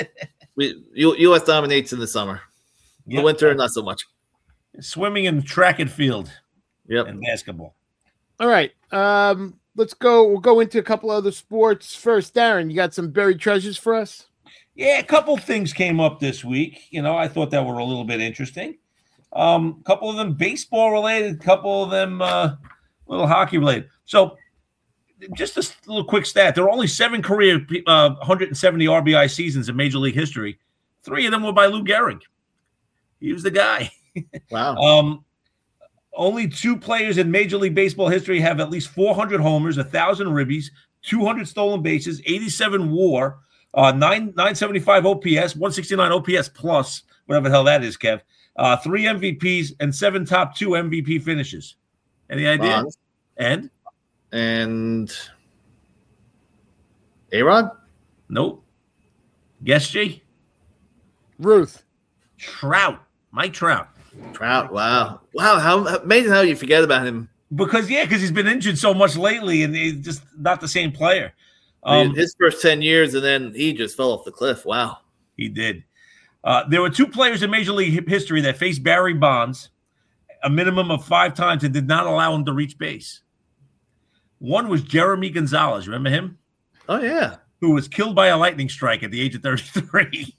we U, U S dominates in the summer. Yep. The winter, not so much. Swimming and track and field. Yep. And basketball. All right. Um, let's go. We'll go into a couple other sports first. Darren, you got some buried treasures for us? Yeah, a couple things came up this week. You know, I thought that were a little bit interesting. Um, a couple of them baseball related, a couple of them uh, A little hockey related. So, just a little quick stat. There are only seven career uh, one hundred seventy R B I seasons in Major League history. Three of them were by Lou Gehrig. He was the guy. Wow. um, only two players in Major League Baseball history have at least four hundred homers, one thousand ribbies, two hundred stolen bases, eighty-seven WAR, uh, nine seventy-five O P S, one sixty-nine O P S plus, whatever the hell that is, Kev. Uh, three M V Ps and seven top two M V P finishes. Any idea? Bonds. And? And A-Rod? Nope. Guess, G? Ruth. Trout. Mike Trout. Trout. Wow. Wow. How amazing how you forget about him. Because, yeah, because he's been injured so much lately and he's just not the same player. I mean, Um, his first ten years, and then he just fell off the cliff. Wow. He did. Uh, there were two players in Major League history that faced Barry Bonds a minimum of five times and did not allow him to reach base. One was Jeremy Gonzalez. Remember him? Oh, yeah. Who was killed by a lightning strike at the age of thirty-three.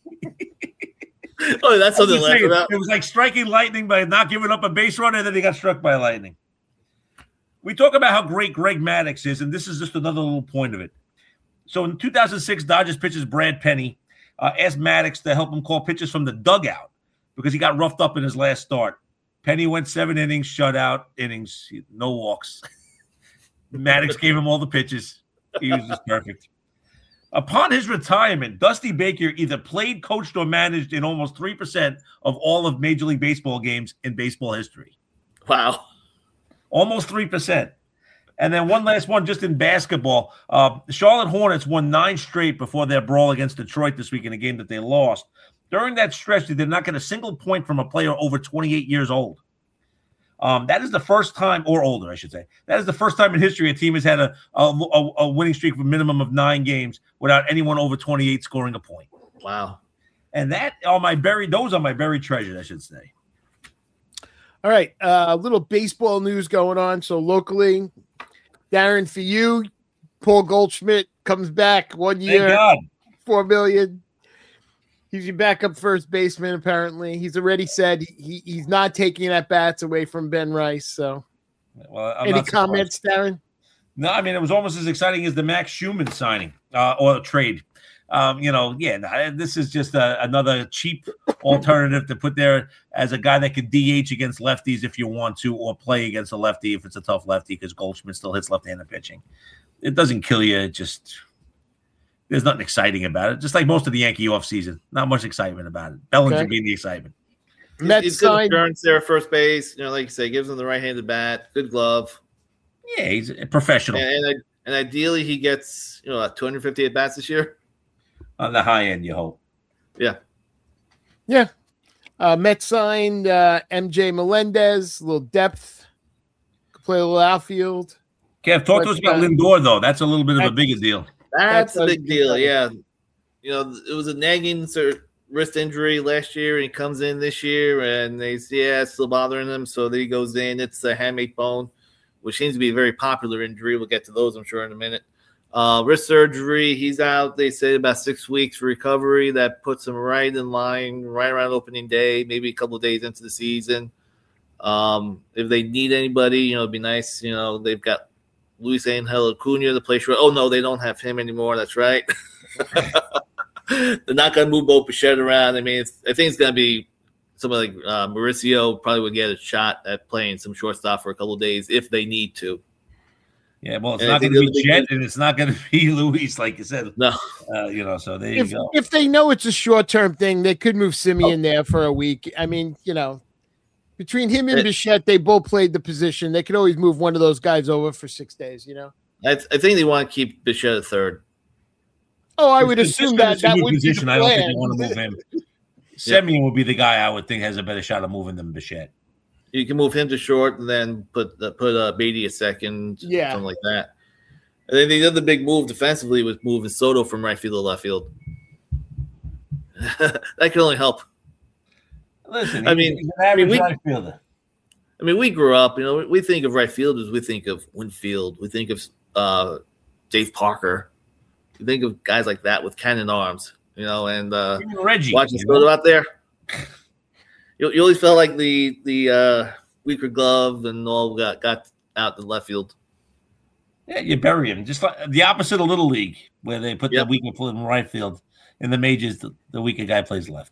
Oh, that's something to laugh Saying, about. it was like striking lightning by not giving up a base runner, and then he got struck by lightning. We talk about how great Greg Maddux is, and this is just another little point of it. So in two thousand six, Dodgers pitchers Brad Penny uh, asked Maddux to help him call pitches from the dugout because he got roughed up in his last start. Penny went seven innings, shutout innings, no walks. Maddux gave him all the pitches. He was just perfect. Upon his retirement, Dusty Baker either played, coached, or managed in almost three percent of all of Major League Baseball games in baseball history. Wow. Almost three percent. And then one last one just in basketball. Uh, the Charlotte Hornets won nine straight before their brawl against Detroit this week in a game that they lost. During that stretch, they did not get a single point from a player over twenty-eight years old. Um, that is the first time, or older, I should say. That is the first time in history a team has had a, a, a, a winning streak of a minimum of nine games without anyone over twenty-eight scoring a point. Wow. And that are my buried, those are my buried treasures, I should say. All right. A uh, little baseball news going on. So locally, Darren, for you, Paul Goldschmidt comes back one year, Thank God. four million. He's your backup first baseman, apparently. He's already said he, he's not taking at bats away from Ben Rice. So, Well, I'm any not surprised. comments, Darren? No, I mean, it was almost as exciting as the Max Schumann signing uh, or trade. Um, you know, yeah, no, this is just a, another cheap alternative to put there as a guy that could D H against lefties if you want to, or play against a lefty if it's a tough lefty, because Goldschmidt still hits left-handed pitching. It doesn't kill you. It just – there's nothing exciting about it. Just like most of the Yankee offseason. Not much excitement about it. Bellinger Okay. being the excitement. Mets He's good signed. insurance there, first base. You know, like you say, gives him the right-handed bat, good glove, Yeah, he's a professional and and, and ideally he gets you know two hundred fifty at bats this year. on the high end, you hope. Yeah, Yeah. Uh, Mets signed uh, M J Melendez, a little depth. Could play a little outfield. Kev, talk to us about Lindor, though. That's a little bit of a bigger deal. that's That's a a big deal. good Yeah, you know, it was a nagging sort of wrist injury last year, and he comes in this year, and they say, yeah, it's still bothering him, so then he goes in. It's a hamate bone, which seems to be a very popular injury. We'll get to those, I'm sure, in a minute. Uh, wrist surgery, he's out, they say, about six weeks for recovery. That puts him right in line, right around opening day, maybe a couple of days into the season. Um, if they need anybody, you know, it'd be nice. You know, they've got Luis Angel Acuna to play short. Oh, no, they don't have him anymore. That's right. They're not going to move Bo Bichette around. I mean, it's, I think it's going to be somebody like uh, Mauricio probably would get a shot at playing some shortstop for a couple of days if they need to. Yeah, well, it's And I not going think to be the other Jet, big and it's not going to be Luis, like you said. No. Uh, you know, so there If, you go. if they know it's a short term thing, they could move Simeon there for a week. I mean, you know, between him and It- Bichette, they both played the position. They could always move one of those guys over for six days, you know? I, th- I think they want to keep Bichette at third. Oh, I would It's assume just that a that good would be the position. I don't think plan. they want to move him. Semien would be the guy I would think has a better shot of moving than Bichette. You can move him to short and then put uh, put uh, Beatty at second, Yeah. something like that. And then the other big move defensively was moving Soto from right field to left field. That can only help. Listen, I he- mean- he's an average I mean, we- right fielder. I mean, we grew up, you know, we think of right fielders, we think of Winfield, we think of uh, Dave Parker, we think of guys like that with cannon arms, you know, and uh, Even Reggie. watching you know? Soto out there, you, you always felt like the the uh, weaker glove and all got got out in left field. Yeah, you bury him. Just like the opposite of Little League, where they put Yep. the weaker foot in right field. In the majors, the, the weaker guy plays left.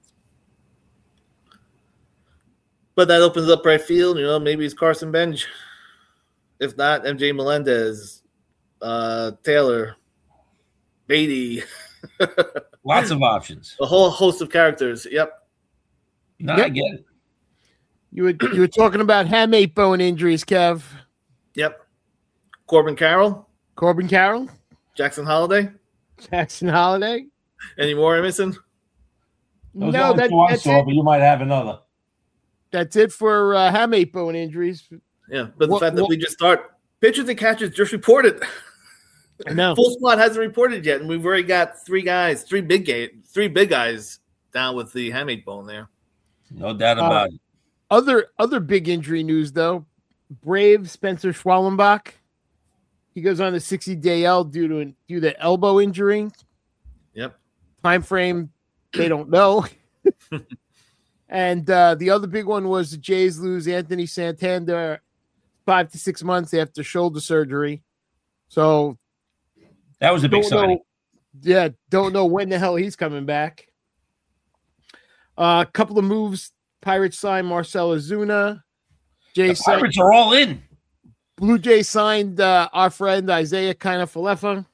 But that opens up right field. You know, maybe it's Carson Bench. If not, M J Melendez, uh, Taylor, Beatty. Lots of options. A whole host of characters. Yep. No, Yep. I get it. You were you were talking about hamate bone injuries, Kev. Yep. Corbin Carroll, Corbin Carroll, Jackson Holiday. Jackson Holiday. Any more, Emerson? Those No, are the that, two I that's saw, it. but you might have another. That's it for uh, hamate bone injuries. Yeah, but the What- fact that what- we just start pitchers and catchers just reported. I know. Full squad hasn't reported yet, and we've already got three guys, three big ga- three big guys down with the hamate bone there. No doubt Uh, about it. Other other big injury news though. Brave Spencer Schwallenbach. He goes on the sixty day L due to due to elbow injury. Yep. Time frame they don't know. And uh, the other big one was the Jays lose Anthony Santander five to six months after shoulder surgery. So That was a big don't signing. know, yeah, don't know when the hell he's coming back. A uh, couple of moves. Pirates signed Marcell Ozuna. Jay The signed, Pirates are all in. Blue Jays signed uh, our friend Isaiah Kiner-Falefa.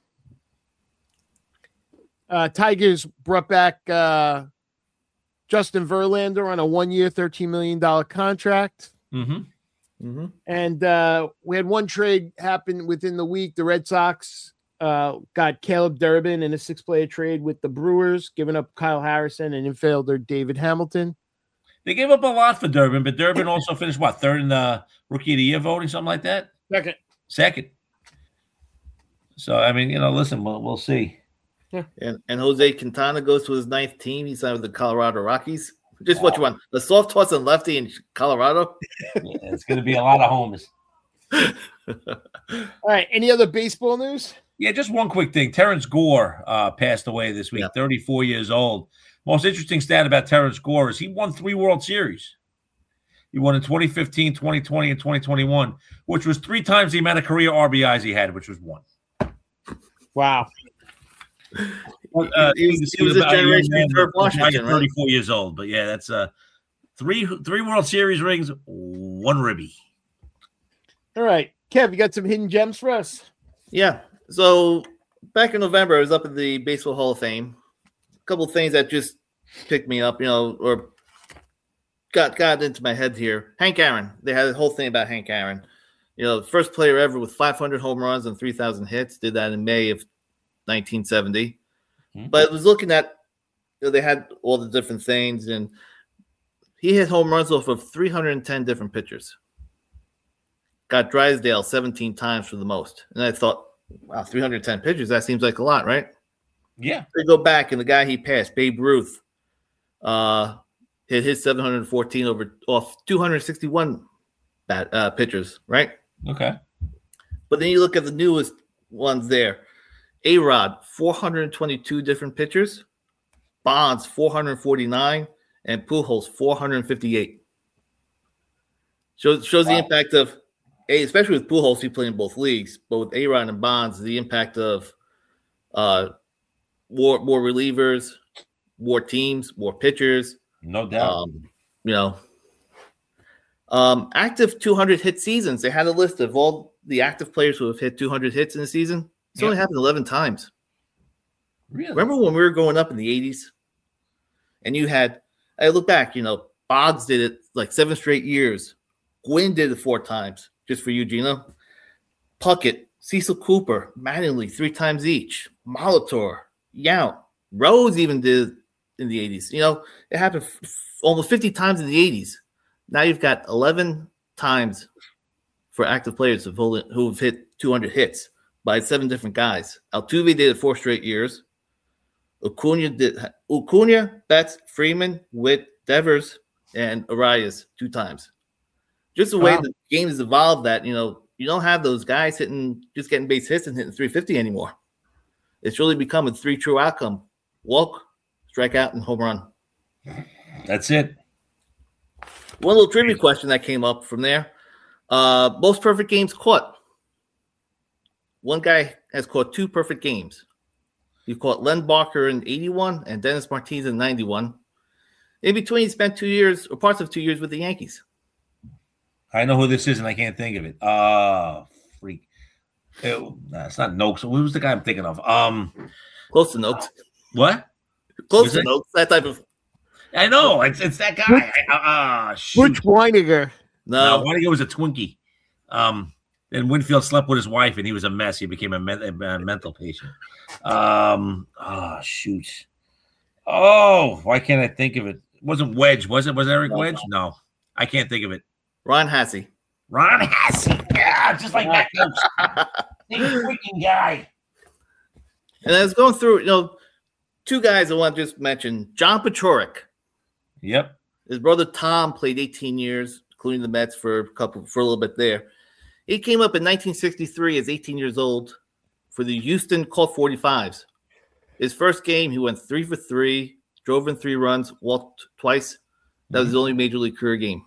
Uh, Tigers brought back uh, Justin Verlander on a one-year, thirteen million dollars contract. Mm-hmm. Mm-hmm. And uh, we had one trade happen within the week. The Red Sox uh, got Caleb Durbin in a six-player trade with the Brewers, giving up Kyle Harrison and infielder David Hamilton. They gave up a lot for Durbin, but Durbin also finished, what, third in the Rookie of the Year voting, something like that? Second. Second. So, I mean, you know, listen, we'll, we'll see. And and Jose Quintana goes to his ninth team. He signed with the Colorado Rockies. Just what you want. The soft toss and lefty in Colorado. Yeah, it's going to be a lot of homers. All right. Any other baseball news? Yeah, just one quick thing. Terrence Gore uh, passed away this week, Yeah. thirty-four years old. Most interesting stat about Terrence Gore is he won three World Series. He won in twenty fifteen, twenty twenty, and twenty twenty-one, which was three times the amount of career R B Is he had, which was one. Wow. Uh, He was- to see he was about a a young generation man George that's like Washington, right? thirty-four years old. But yeah, that's uh, three three World Series rings, one ribby. All right. Kev, you got some hidden gems for us? Yeah. So back in November, I was up at the Baseball Hall of Fame. A couple of things that just picked me up, you know, or got got into my head here. Hank Aaron. They had a whole thing about Hank Aaron. You know, the first player ever with five hundred home runs and three thousand hits. Did that in May of nineteen seventy. Hmm. But I was looking at, you know, they had all the different things, and he hit home runs off of three hundred ten different pitchers. Got Drysdale seventeen times for the most. And I thought, wow, three hundred ten pitchers, that seems like a lot, right? Yeah. They go back, and the guy he passed, Babe Ruth, uh, hit his seven hundred fourteen over off two hundred sixty-one bat, uh, pitchers, right? Okay. But then you look at the newest ones there. A-Rod, four hundred twenty-two different pitchers. Bonds, four hundred forty-nine. And Pujols, four hundred fifty-eight. Shows, shows Wow. the impact of, A, especially with Pujols, he played in both leagues. But with A-Rod and Bonds, the impact of uh, more, more relievers, more teams, more pitchers. No doubt. Um, you know, um, active two hundred hit seasons. They had a list of all the active players who have hit two hundred hits in a season. It's only Yeah. happened eleven times. really? Remember when we were growing up in the eighties? And you had, I look back, you know, Boggs did it like seven straight years. Gwynn did it four times, just for you, Gino. Puckett, Cecil Cooper, Mattingly, three times each. Molitor, Yount, Rose even did it in the eighties. You know, it happened f- f- almost fifty times in the eighties. Now you've got eleven times for active players who've who've hit two hundred hits by seven different guys. Altuve did it four straight years. Acuna did Acuna, Betts, Freeman, Witt, Devers, and Arias two times. Just the way Wow. the game has evolved, that you know you don't have those guys hitting just getting base hits and hitting three fifty anymore. It's really become a three true outcome: walk, strikeout, and home run. That's it. One little trivia question that came up from there. Uh, most perfect games caught. One guy has caught two perfect games. He caught Len Barker in eighty-one and Dennis Martinez in ninety-one. In between, he spent two years or parts of two years with the Yankees. I know who this is, and I can't think of it. Uh freak. Ew, nah, it's not Noakes. Who was the guy I'm thinking of? Um, Close to Noakes. What? Close Was to it? Noakes. That type of. I know. It's it's that guy. Ah, uh, shoot. Butch Weiniger. No, No. Weiniger was a Twinkie. Um, then Winfield slept with his wife, and he was a mess. He became a, men- a mental patient. Um, oh shoot. Oh, why can't I think of it? It wasn't Wedge, was it? Was it Eric No, Wedge? No, I can't think of it. Ron Hassey. Ron Hassey. Yeah, just like that. Big freaking guy. And I was going through, you know, two guys I want to just mention. John Pachorik. Yep. His brother Tom played eighteen years, including the Mets for a couple for a little bit there. He came up in nineteen sixty-three as eighteen years old for the Houston Colt forty-fives. His first game, he went three for three, drove in three runs, walked twice. That was his only major league career game.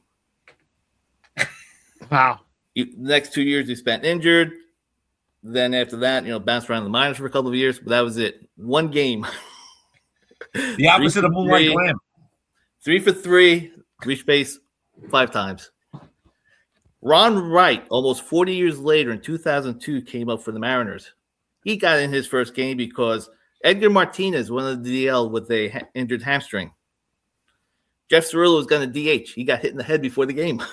Wow. He, the next two years, he spent injured. Then after that, you know, bounced around the minors for a couple of years, but that was it. One game. The opposite of Moonlight three, Glam. Three for three, reached base five times. Ron Wright, almost forty years later in two thousand two, came up for the Mariners. He got in his first game because Edgar Martinez went on the D L with a ha- injured hamstring. Jeff Cirillo was going to D H. He got hit in the head before the game.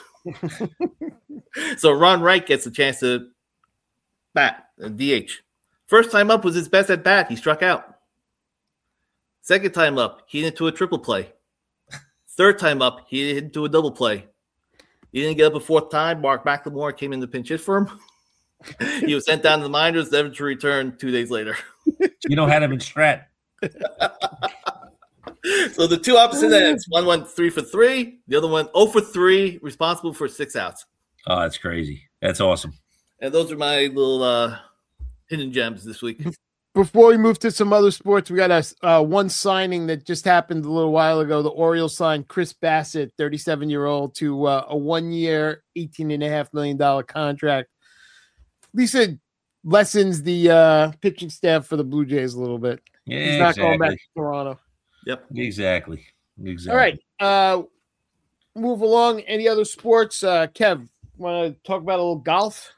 So Ron Wright gets a chance to bat and D H. First time up was his best at bat. He struck out. Second time up, he hit into a triple play. Third time up, he hit into a double play. He didn't get up a fourth time. Mark McLemore came in to pinch hit for him. He was sent down to the minors, never to return two days later. You know, had him in Strat. So the two opposite ends. One went three for three. The other one zero for three, responsible for six outs. Oh, that's crazy. That's awesome. And those are my little uh, hidden gems this week. Before we move to some other sports, we got a uh, one signing that just happened a little while ago. The Orioles signed Chris Bassett, thirty-seven-year-old, to uh, a one-year, eighteen point five million dollars contract. Lisa lessens the uh, pitching staff for the Blue Jays a little bit. Yeah, He's not exactly. going back to Toronto. Yep. Exactly. Exactly. All right. Uh, move along. Any other sports? Uh, Kev, want to talk about a little golf?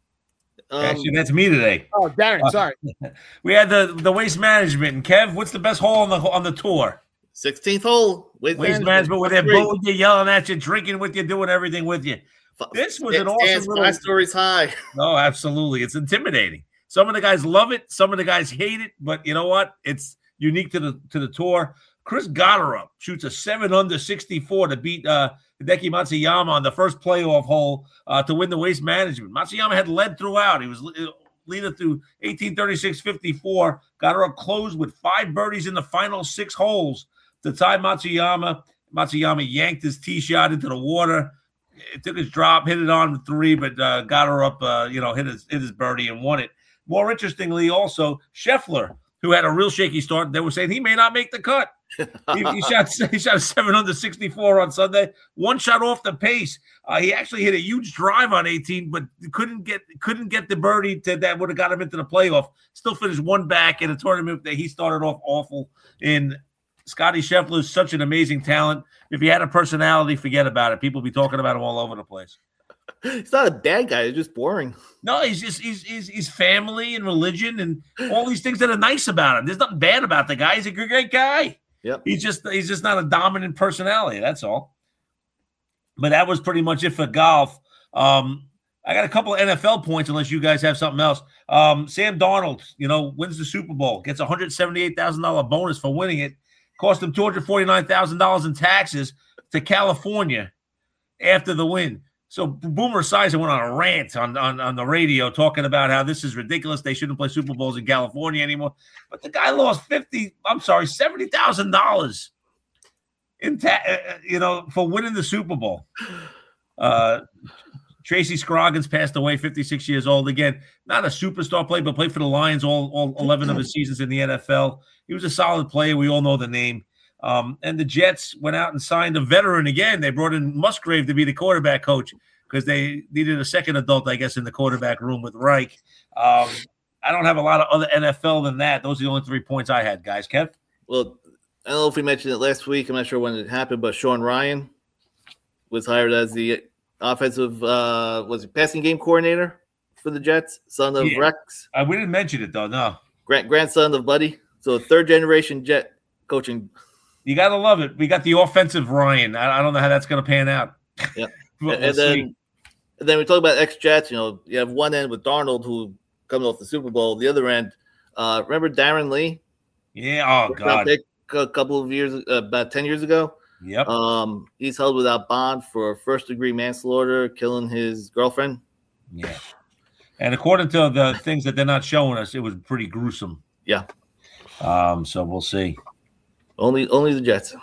Um, Actually, that's me today. Oh, Darren, sorry. We had the, the waste management. And Kev, what's the best hole on the on the tour? sixteenth hole. Waste, Waste management, where they're booing you, yelling at you, drinking with you, doing everything with you. This was an awesome little... Five stories high. No, absolutely. It's intimidating. Some of the guys love it. Some of the guys hate it. But you know what? It's unique to the to the tour. Chris Gotterup shoots a seven under sixty-four to beat uh, Hideki Matsuyama on the first playoff hole uh, to win the waste management. Matsuyama had led throughout. He was leader through eighteen thirty-six fifty-four. Gotterup closed with five birdies in the final six holes to tie Matsuyama. Matsuyama yanked his tee shot into the water. It took his drop, hit it on three, but uh, Gotterup, uh, you know, hit his, hit his birdie and won it. More interestingly, also, Scheffler, who had a real shaky start, they were saying he may not make the cut. he, he shot he shot a seven under sixty-four on Sunday, one shot off the pace. Uh, he actually hit a huge drive on eighteen, but couldn't get couldn't get the birdie to, that would have got him into the playoff. Still finished one back in a tournament that he started off awful in. Scotty Scheffler is such an amazing talent. If he had a personality, forget about it. People be talking about him all over the place. He's not a bad guy. He's just boring. No, he's just he's he's, he's family and religion and all these things that are nice about him. There's nothing bad about the guy. He's a great guy. Yep. He's just he's just not a dominant personality. That's all. But that was pretty much it for golf. Um, I got a couple of N F L points, unless you guys have something else. Um, Sam Darnold, you know, wins the Super Bowl, gets a one hundred seventy-eight thousand dollars bonus for winning it. Cost him two hundred forty-nine thousand dollars in taxes to California after the win. So Boomer Esiason went on a rant on, on, on the radio talking about how this is ridiculous. They shouldn't play Super Bowls in California anymore. But the guy lost fifty, I'm sorry, seventy thousand dollars in ta- uh, you know, for winning the Super Bowl. Uh, Tracy Scroggins passed away, fifty-six years old. Again, not a superstar player, but played for the Lions all, all eleven of his seasons in the N F L. He was a solid player. We all know the name. Um, and the Jets went out and signed a veteran again. They brought in Musgrave to be the quarterback coach. because they needed a second adult, I guess, in the quarterback room with Reich. Um, I don't have a lot of other N F L than that. Those are the only three points I had, guys. Kev? Well, I don't know if we mentioned it last week. I'm not sure when it happened, but Sean Ryan was hired as the offensive, uh, was it passing game coordinator for the Jets, son of Yeah. Rex. Uh, we didn't mention it, though, no. Grand, grandson of Buddy. So third generation Jet coaching. You got to love it. We got the offensive Ryan. I, I don't know how that's going to pan out. Yep. We'll and then see. and then we talk about ex-Jets. You know, you have one end with Darnold, who comes off the Super Bowl. The other end, uh, remember Darren Lee? Yeah, oh, God. Pick a couple of years, uh, about ten years ago. Yep. Um, he's held without bond for first-degree manslaughter, killing his girlfriend. Yeah. And according to the things that they're not showing us, it was pretty gruesome. Yeah. Um, so we'll see. Only, only the Jets.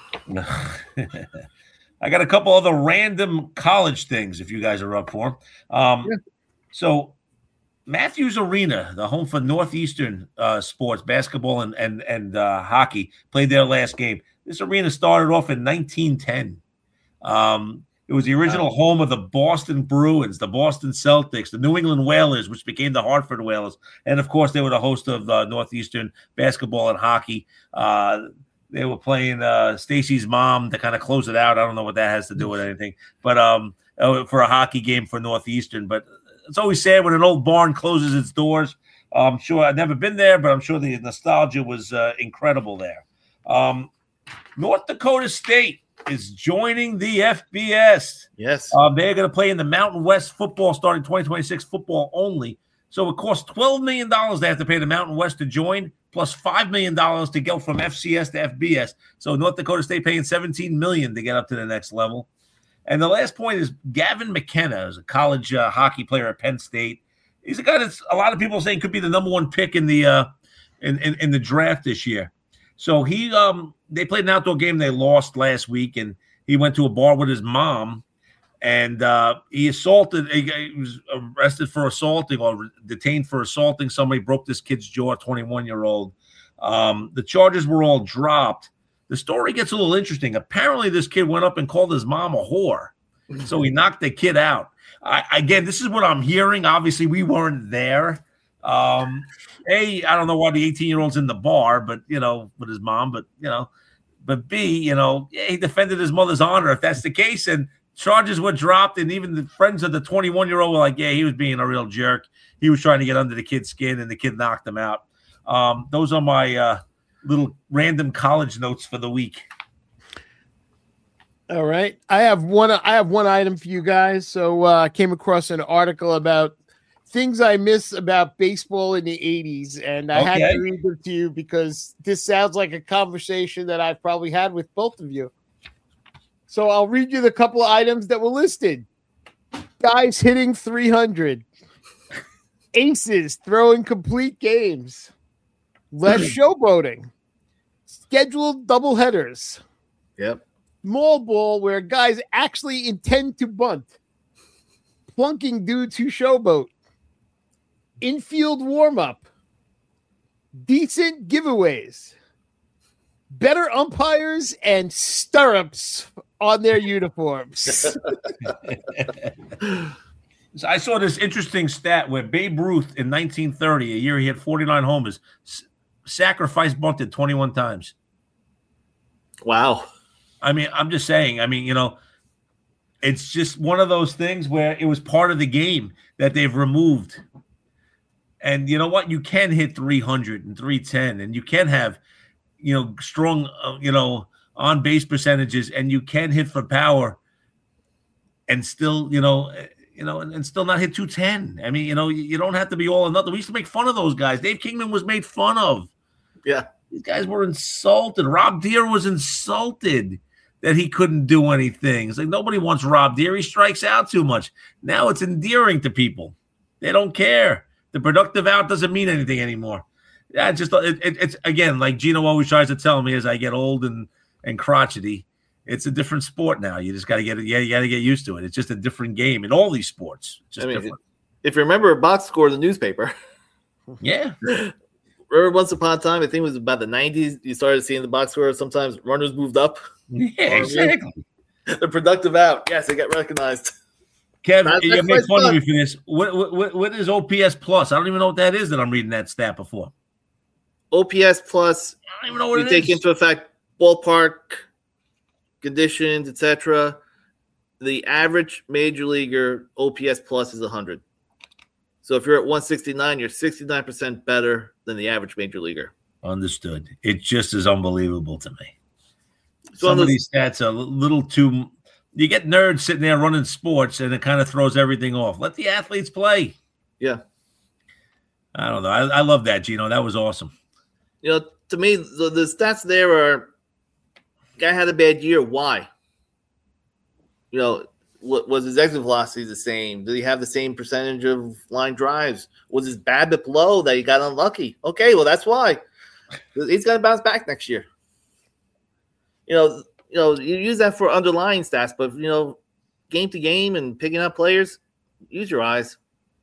I got a couple other random college things if you guys are up for them. Um, Yeah. So Matthews Arena, the home for Northeastern uh, sports, basketball and and and uh, hockey, played their last game. This arena started off in nineteen ten. Um, it was the original Wow. home of the Boston Bruins, the Boston Celtics, the New England Whalers, which became the Hartford Whalers, and of course they were the host of uh, Northeastern basketball and hockey. Uh, they were playing uh, Stacy's mom to kind of close it out. I don't know what that has to do with anything, but um, uh, for a hockey game for Northeastern. But it's always sad when an old barn closes its doors. I'm sure I've never been there, but I'm sure the nostalgia was uh, incredible there. Um, North Dakota State is joining the F B S. Yes. Uh, they're going to play in the Mountain West football starting twenty twenty-six football only. So it costs twelve million dollars they have to pay the Mountain West to join, plus five million dollars to go from F C S to F B S. So North Dakota State paying seventeen million dollars to get up to the next level. And the last point is Gavin McKenna is a college uh, hockey player at Penn State. He's a guy that's a lot of people are saying could be the number one pick in the uh, in, in in the draft this year. So he um they played an outdoor game they lost last week, and he went to a bar with his mom, and uh, he assaulted. He, he was arrested for assaulting or detained for assaulting somebody. Broke this kid's jaw, twenty-one year old. Um, the charges were all dropped. The story gets a little interesting. Apparently, this kid went up and called his mom a whore, so he knocked the kid out. I, again, this is what I'm hearing. Obviously, we weren't there. Um, A, I don't know why the eighteen-year-old's in the bar, but you know, with his mom. But you know, but B, you know, yeah, he defended his mother's honor. If that's the case, and charges were dropped, and even the friends of the twenty-one-year-old were like, "Yeah, he was being a real jerk. He was trying to get under the kid's skin, and the kid knocked him out." Um, those are my uh, little random college notes for the week. All right. I have one I have one item for you guys. So uh, I came across an article about things I miss about baseball in the eighties, and I Okay. had to read them to you because this sounds like a conversation that I've probably had with both of you. So I'll read you the couple of items that were listed. Guys hitting three hundred. Aces throwing complete games. Less showboating. Scheduled doubleheaders. Yep. Mall ball where guys actually intend to bunt. Plunking dudes who showboat. Infield warm-up. Decent giveaways. Better umpires and stirrups on their uniforms. So I saw this interesting stat where Babe Ruth in nineteen thirty, a year he had forty-nine homers, s- sacrifice bunted twenty-one times. Wow. I mean, I'm just saying, I mean, you know, it's just one of those things where it was part of the game that they've removed. And you know what? You can hit three hundred and three ten, and you can have, you know, strong, uh, you know, on base percentages, and you can hit for power and still, you know, you know, and, and still not hit two ten. I mean, you know, you, you don't have to be all or nothing. We used to make fun of those guys. Dave Kingman was made fun of. Yeah. These guys were insulted. Rob Deere was insulted that he couldn't do anything. It's like nobody wants Rob Deere. He strikes out too much. Now it's endearing to people. They don't care. The productive out doesn't mean anything anymore. Yeah, it's just it, it, it's again like Gino always tries to tell me as I get old and and crotchety. It's a different sport now. You just got to get it. Yeah, you got to get used to it. It's just a different game in all these sports. It's just I mean, different. if you remember a box score in the newspaper, Yeah. remember once upon a time, I think it was about the nineties, you started seeing the box score. Sometimes runners moved up. Yeah, exactly. The productive out. Yes, they got recognized. Kev, That's you not make quite fun of fun. me for this. What, what, what is O P S plus? I don't even know what that is that I'm reading that stat before. O P S plus, I don't even know what you it take is. into effect ballpark conditions, et cetera. The average major leaguer O P S plus is one hundred. So if you're at one sixty-nine, you're sixty-nine percent better than the average major leaguer. Understood. It just is unbelievable to me. So Some those, of these stats are a little too – you get nerds sitting there running sports, and it kind of throws everything off. Let the athletes play. yeah. I don't know. I, I love that, Gino. That was awesome. You know, to me, the, the stats there are guy had a bad year. Why? You know, what, was his exit velocity the same? Did he have the same percentage of line drives? Was his BABIP low that he got unlucky? Okay, well, that's why. He's going to bounce back next year. You know, you know, you use that for underlying stats, but, you know, game to game and picking up players, use your eyes.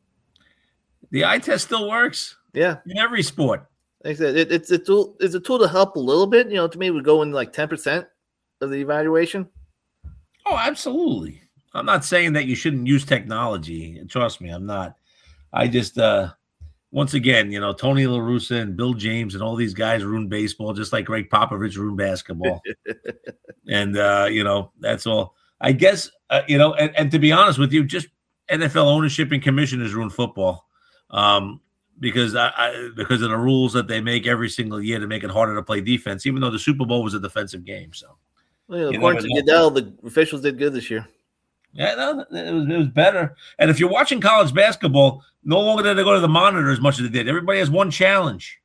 The eye test still works Yeah. in every sport. Like I said, it, it's a tool. It's a tool to help a little bit. You know, to me, we go in like ten percent of the evaluation. Oh, absolutely. I'm not saying that you shouldn't use technology. Trust me, I'm not. I just, uh, once again, you know, Tony La Russa and Bill James and all these guys ruined baseball, just like Greg Popovich ruined basketball. and, uh, you know, that's all. I guess, uh, you know, and, and to be honest with you, just N F L ownership and commissioners ruined football. Um, because I, I because of the rules that they make every single year to make it harder to play defense, even though the Super Bowl was a defensive game. So, Well, you know, You according to never know. Goodell, the officials did good this year. yeah, no, it was it was better. And if you're watching college basketball, no longer do they go to the monitor as much as they did. Everybody has one challenge.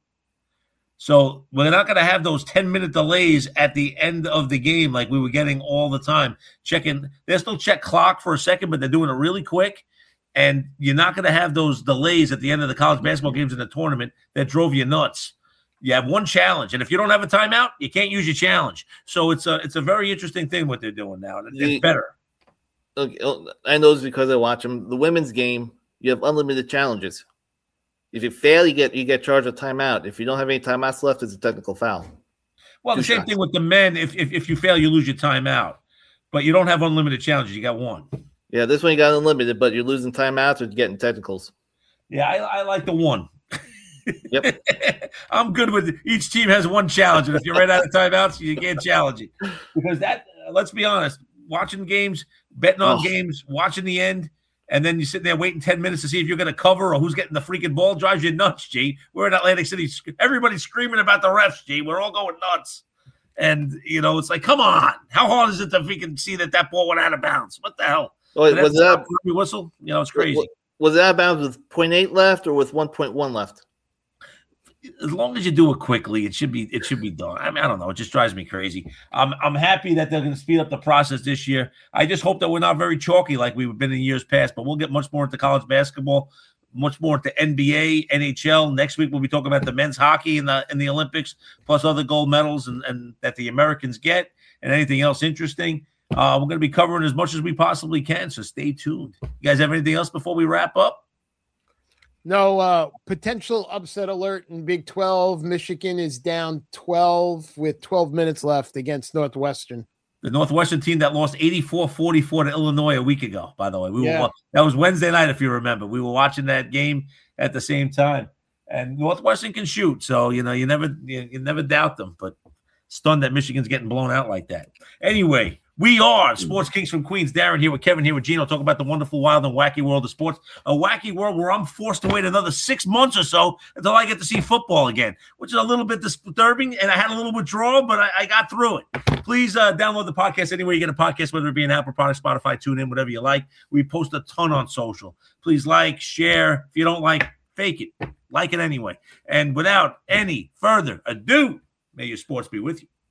So we're not going to have those ten-minute delays at the end of the game like we were getting all the time. Checking, they still check clock for a second, but they're doing it really quick. And you're not going to have those delays at the end of the college basketball games in the tournament that drove you nuts. You have one challenge, and if you don't have a timeout, you can't use your challenge. So it's a it's a very interesting thing what they're doing now. It's The- better. Okay, I know this because I watch them. The women's game, you have unlimited challenges. If you fail, you get you get charged a timeout. If you don't have any timeouts left, it's a technical foul. Well, the Two same shots. thing with the men. If, if if you fail, you lose your timeout. But you don't have unlimited challenges. You got one. Yeah, this one you got unlimited, but you're losing timeouts or getting technicals. Yeah, I, I like the one. Yep. I'm good with it. Each team has one challenge, and if you ran out of timeouts, you can't challenge it. Because that, uh, let's be honest, watching games, betting on Oh. games, watching the end, and then you're sitting there waiting ten minutes to see if you're going to cover or who's getting the freaking ball drives you nuts, G. We're in Atlantic City. Everybody's screaming about the refs, G. We're all going nuts. And, you know, it's like, come on. How hard is it to freaking see that that ball went out of bounds? What the hell? Oh, And was that's that not a whistle? You know, it's crazy. was, was that out of bounds with point eight left or with one point one left? As long as you do it quickly, it should be it should be done. I mean, I don't know. It just drives me crazy. I'm I'm happy that they're going to speed up the process this year. I just hope that we're not very chalky like we've been in years past. But we'll get much more into college basketball, much more into N B A, N H L. Next week we'll be talking about the men's hockey in the in the Olympics, plus other gold medals and, and that the Americans get, and anything else interesting. Uh, we're going to be covering as much as we possibly can. So stay tuned. You guys have anything else before we wrap up? No uh, potential upset alert in Big twelve. Michigan is down twelve with twelve minutes left against Northwestern. The Northwestern team that lost eighty-four forty-four to Illinois a week ago, by the way. We Yeah. were that was Wednesday night, if you remember. We were watching that game at the same time. And Northwestern can shoot, so you know, you never you, you never doubt them, but stunned that Michigan's getting blown out like that. Anyway, we are Sports Kings from Queens. Darren here with Kevin here with Gino, talking about the wonderful, wild, and wacky world of sports. A wacky world where I'm forced to wait another six months or so until I get to see football again, which is a little bit disturbing, and I had a little withdrawal, but I, I got through it. Please uh, download the podcast anywhere you get a podcast, whether it be an Apple product, Spotify, TuneIn, whatever you like. We post a ton on social. Please like, share. If you don't like, fake it. Like it anyway. And without any further ado, may your sports be with you.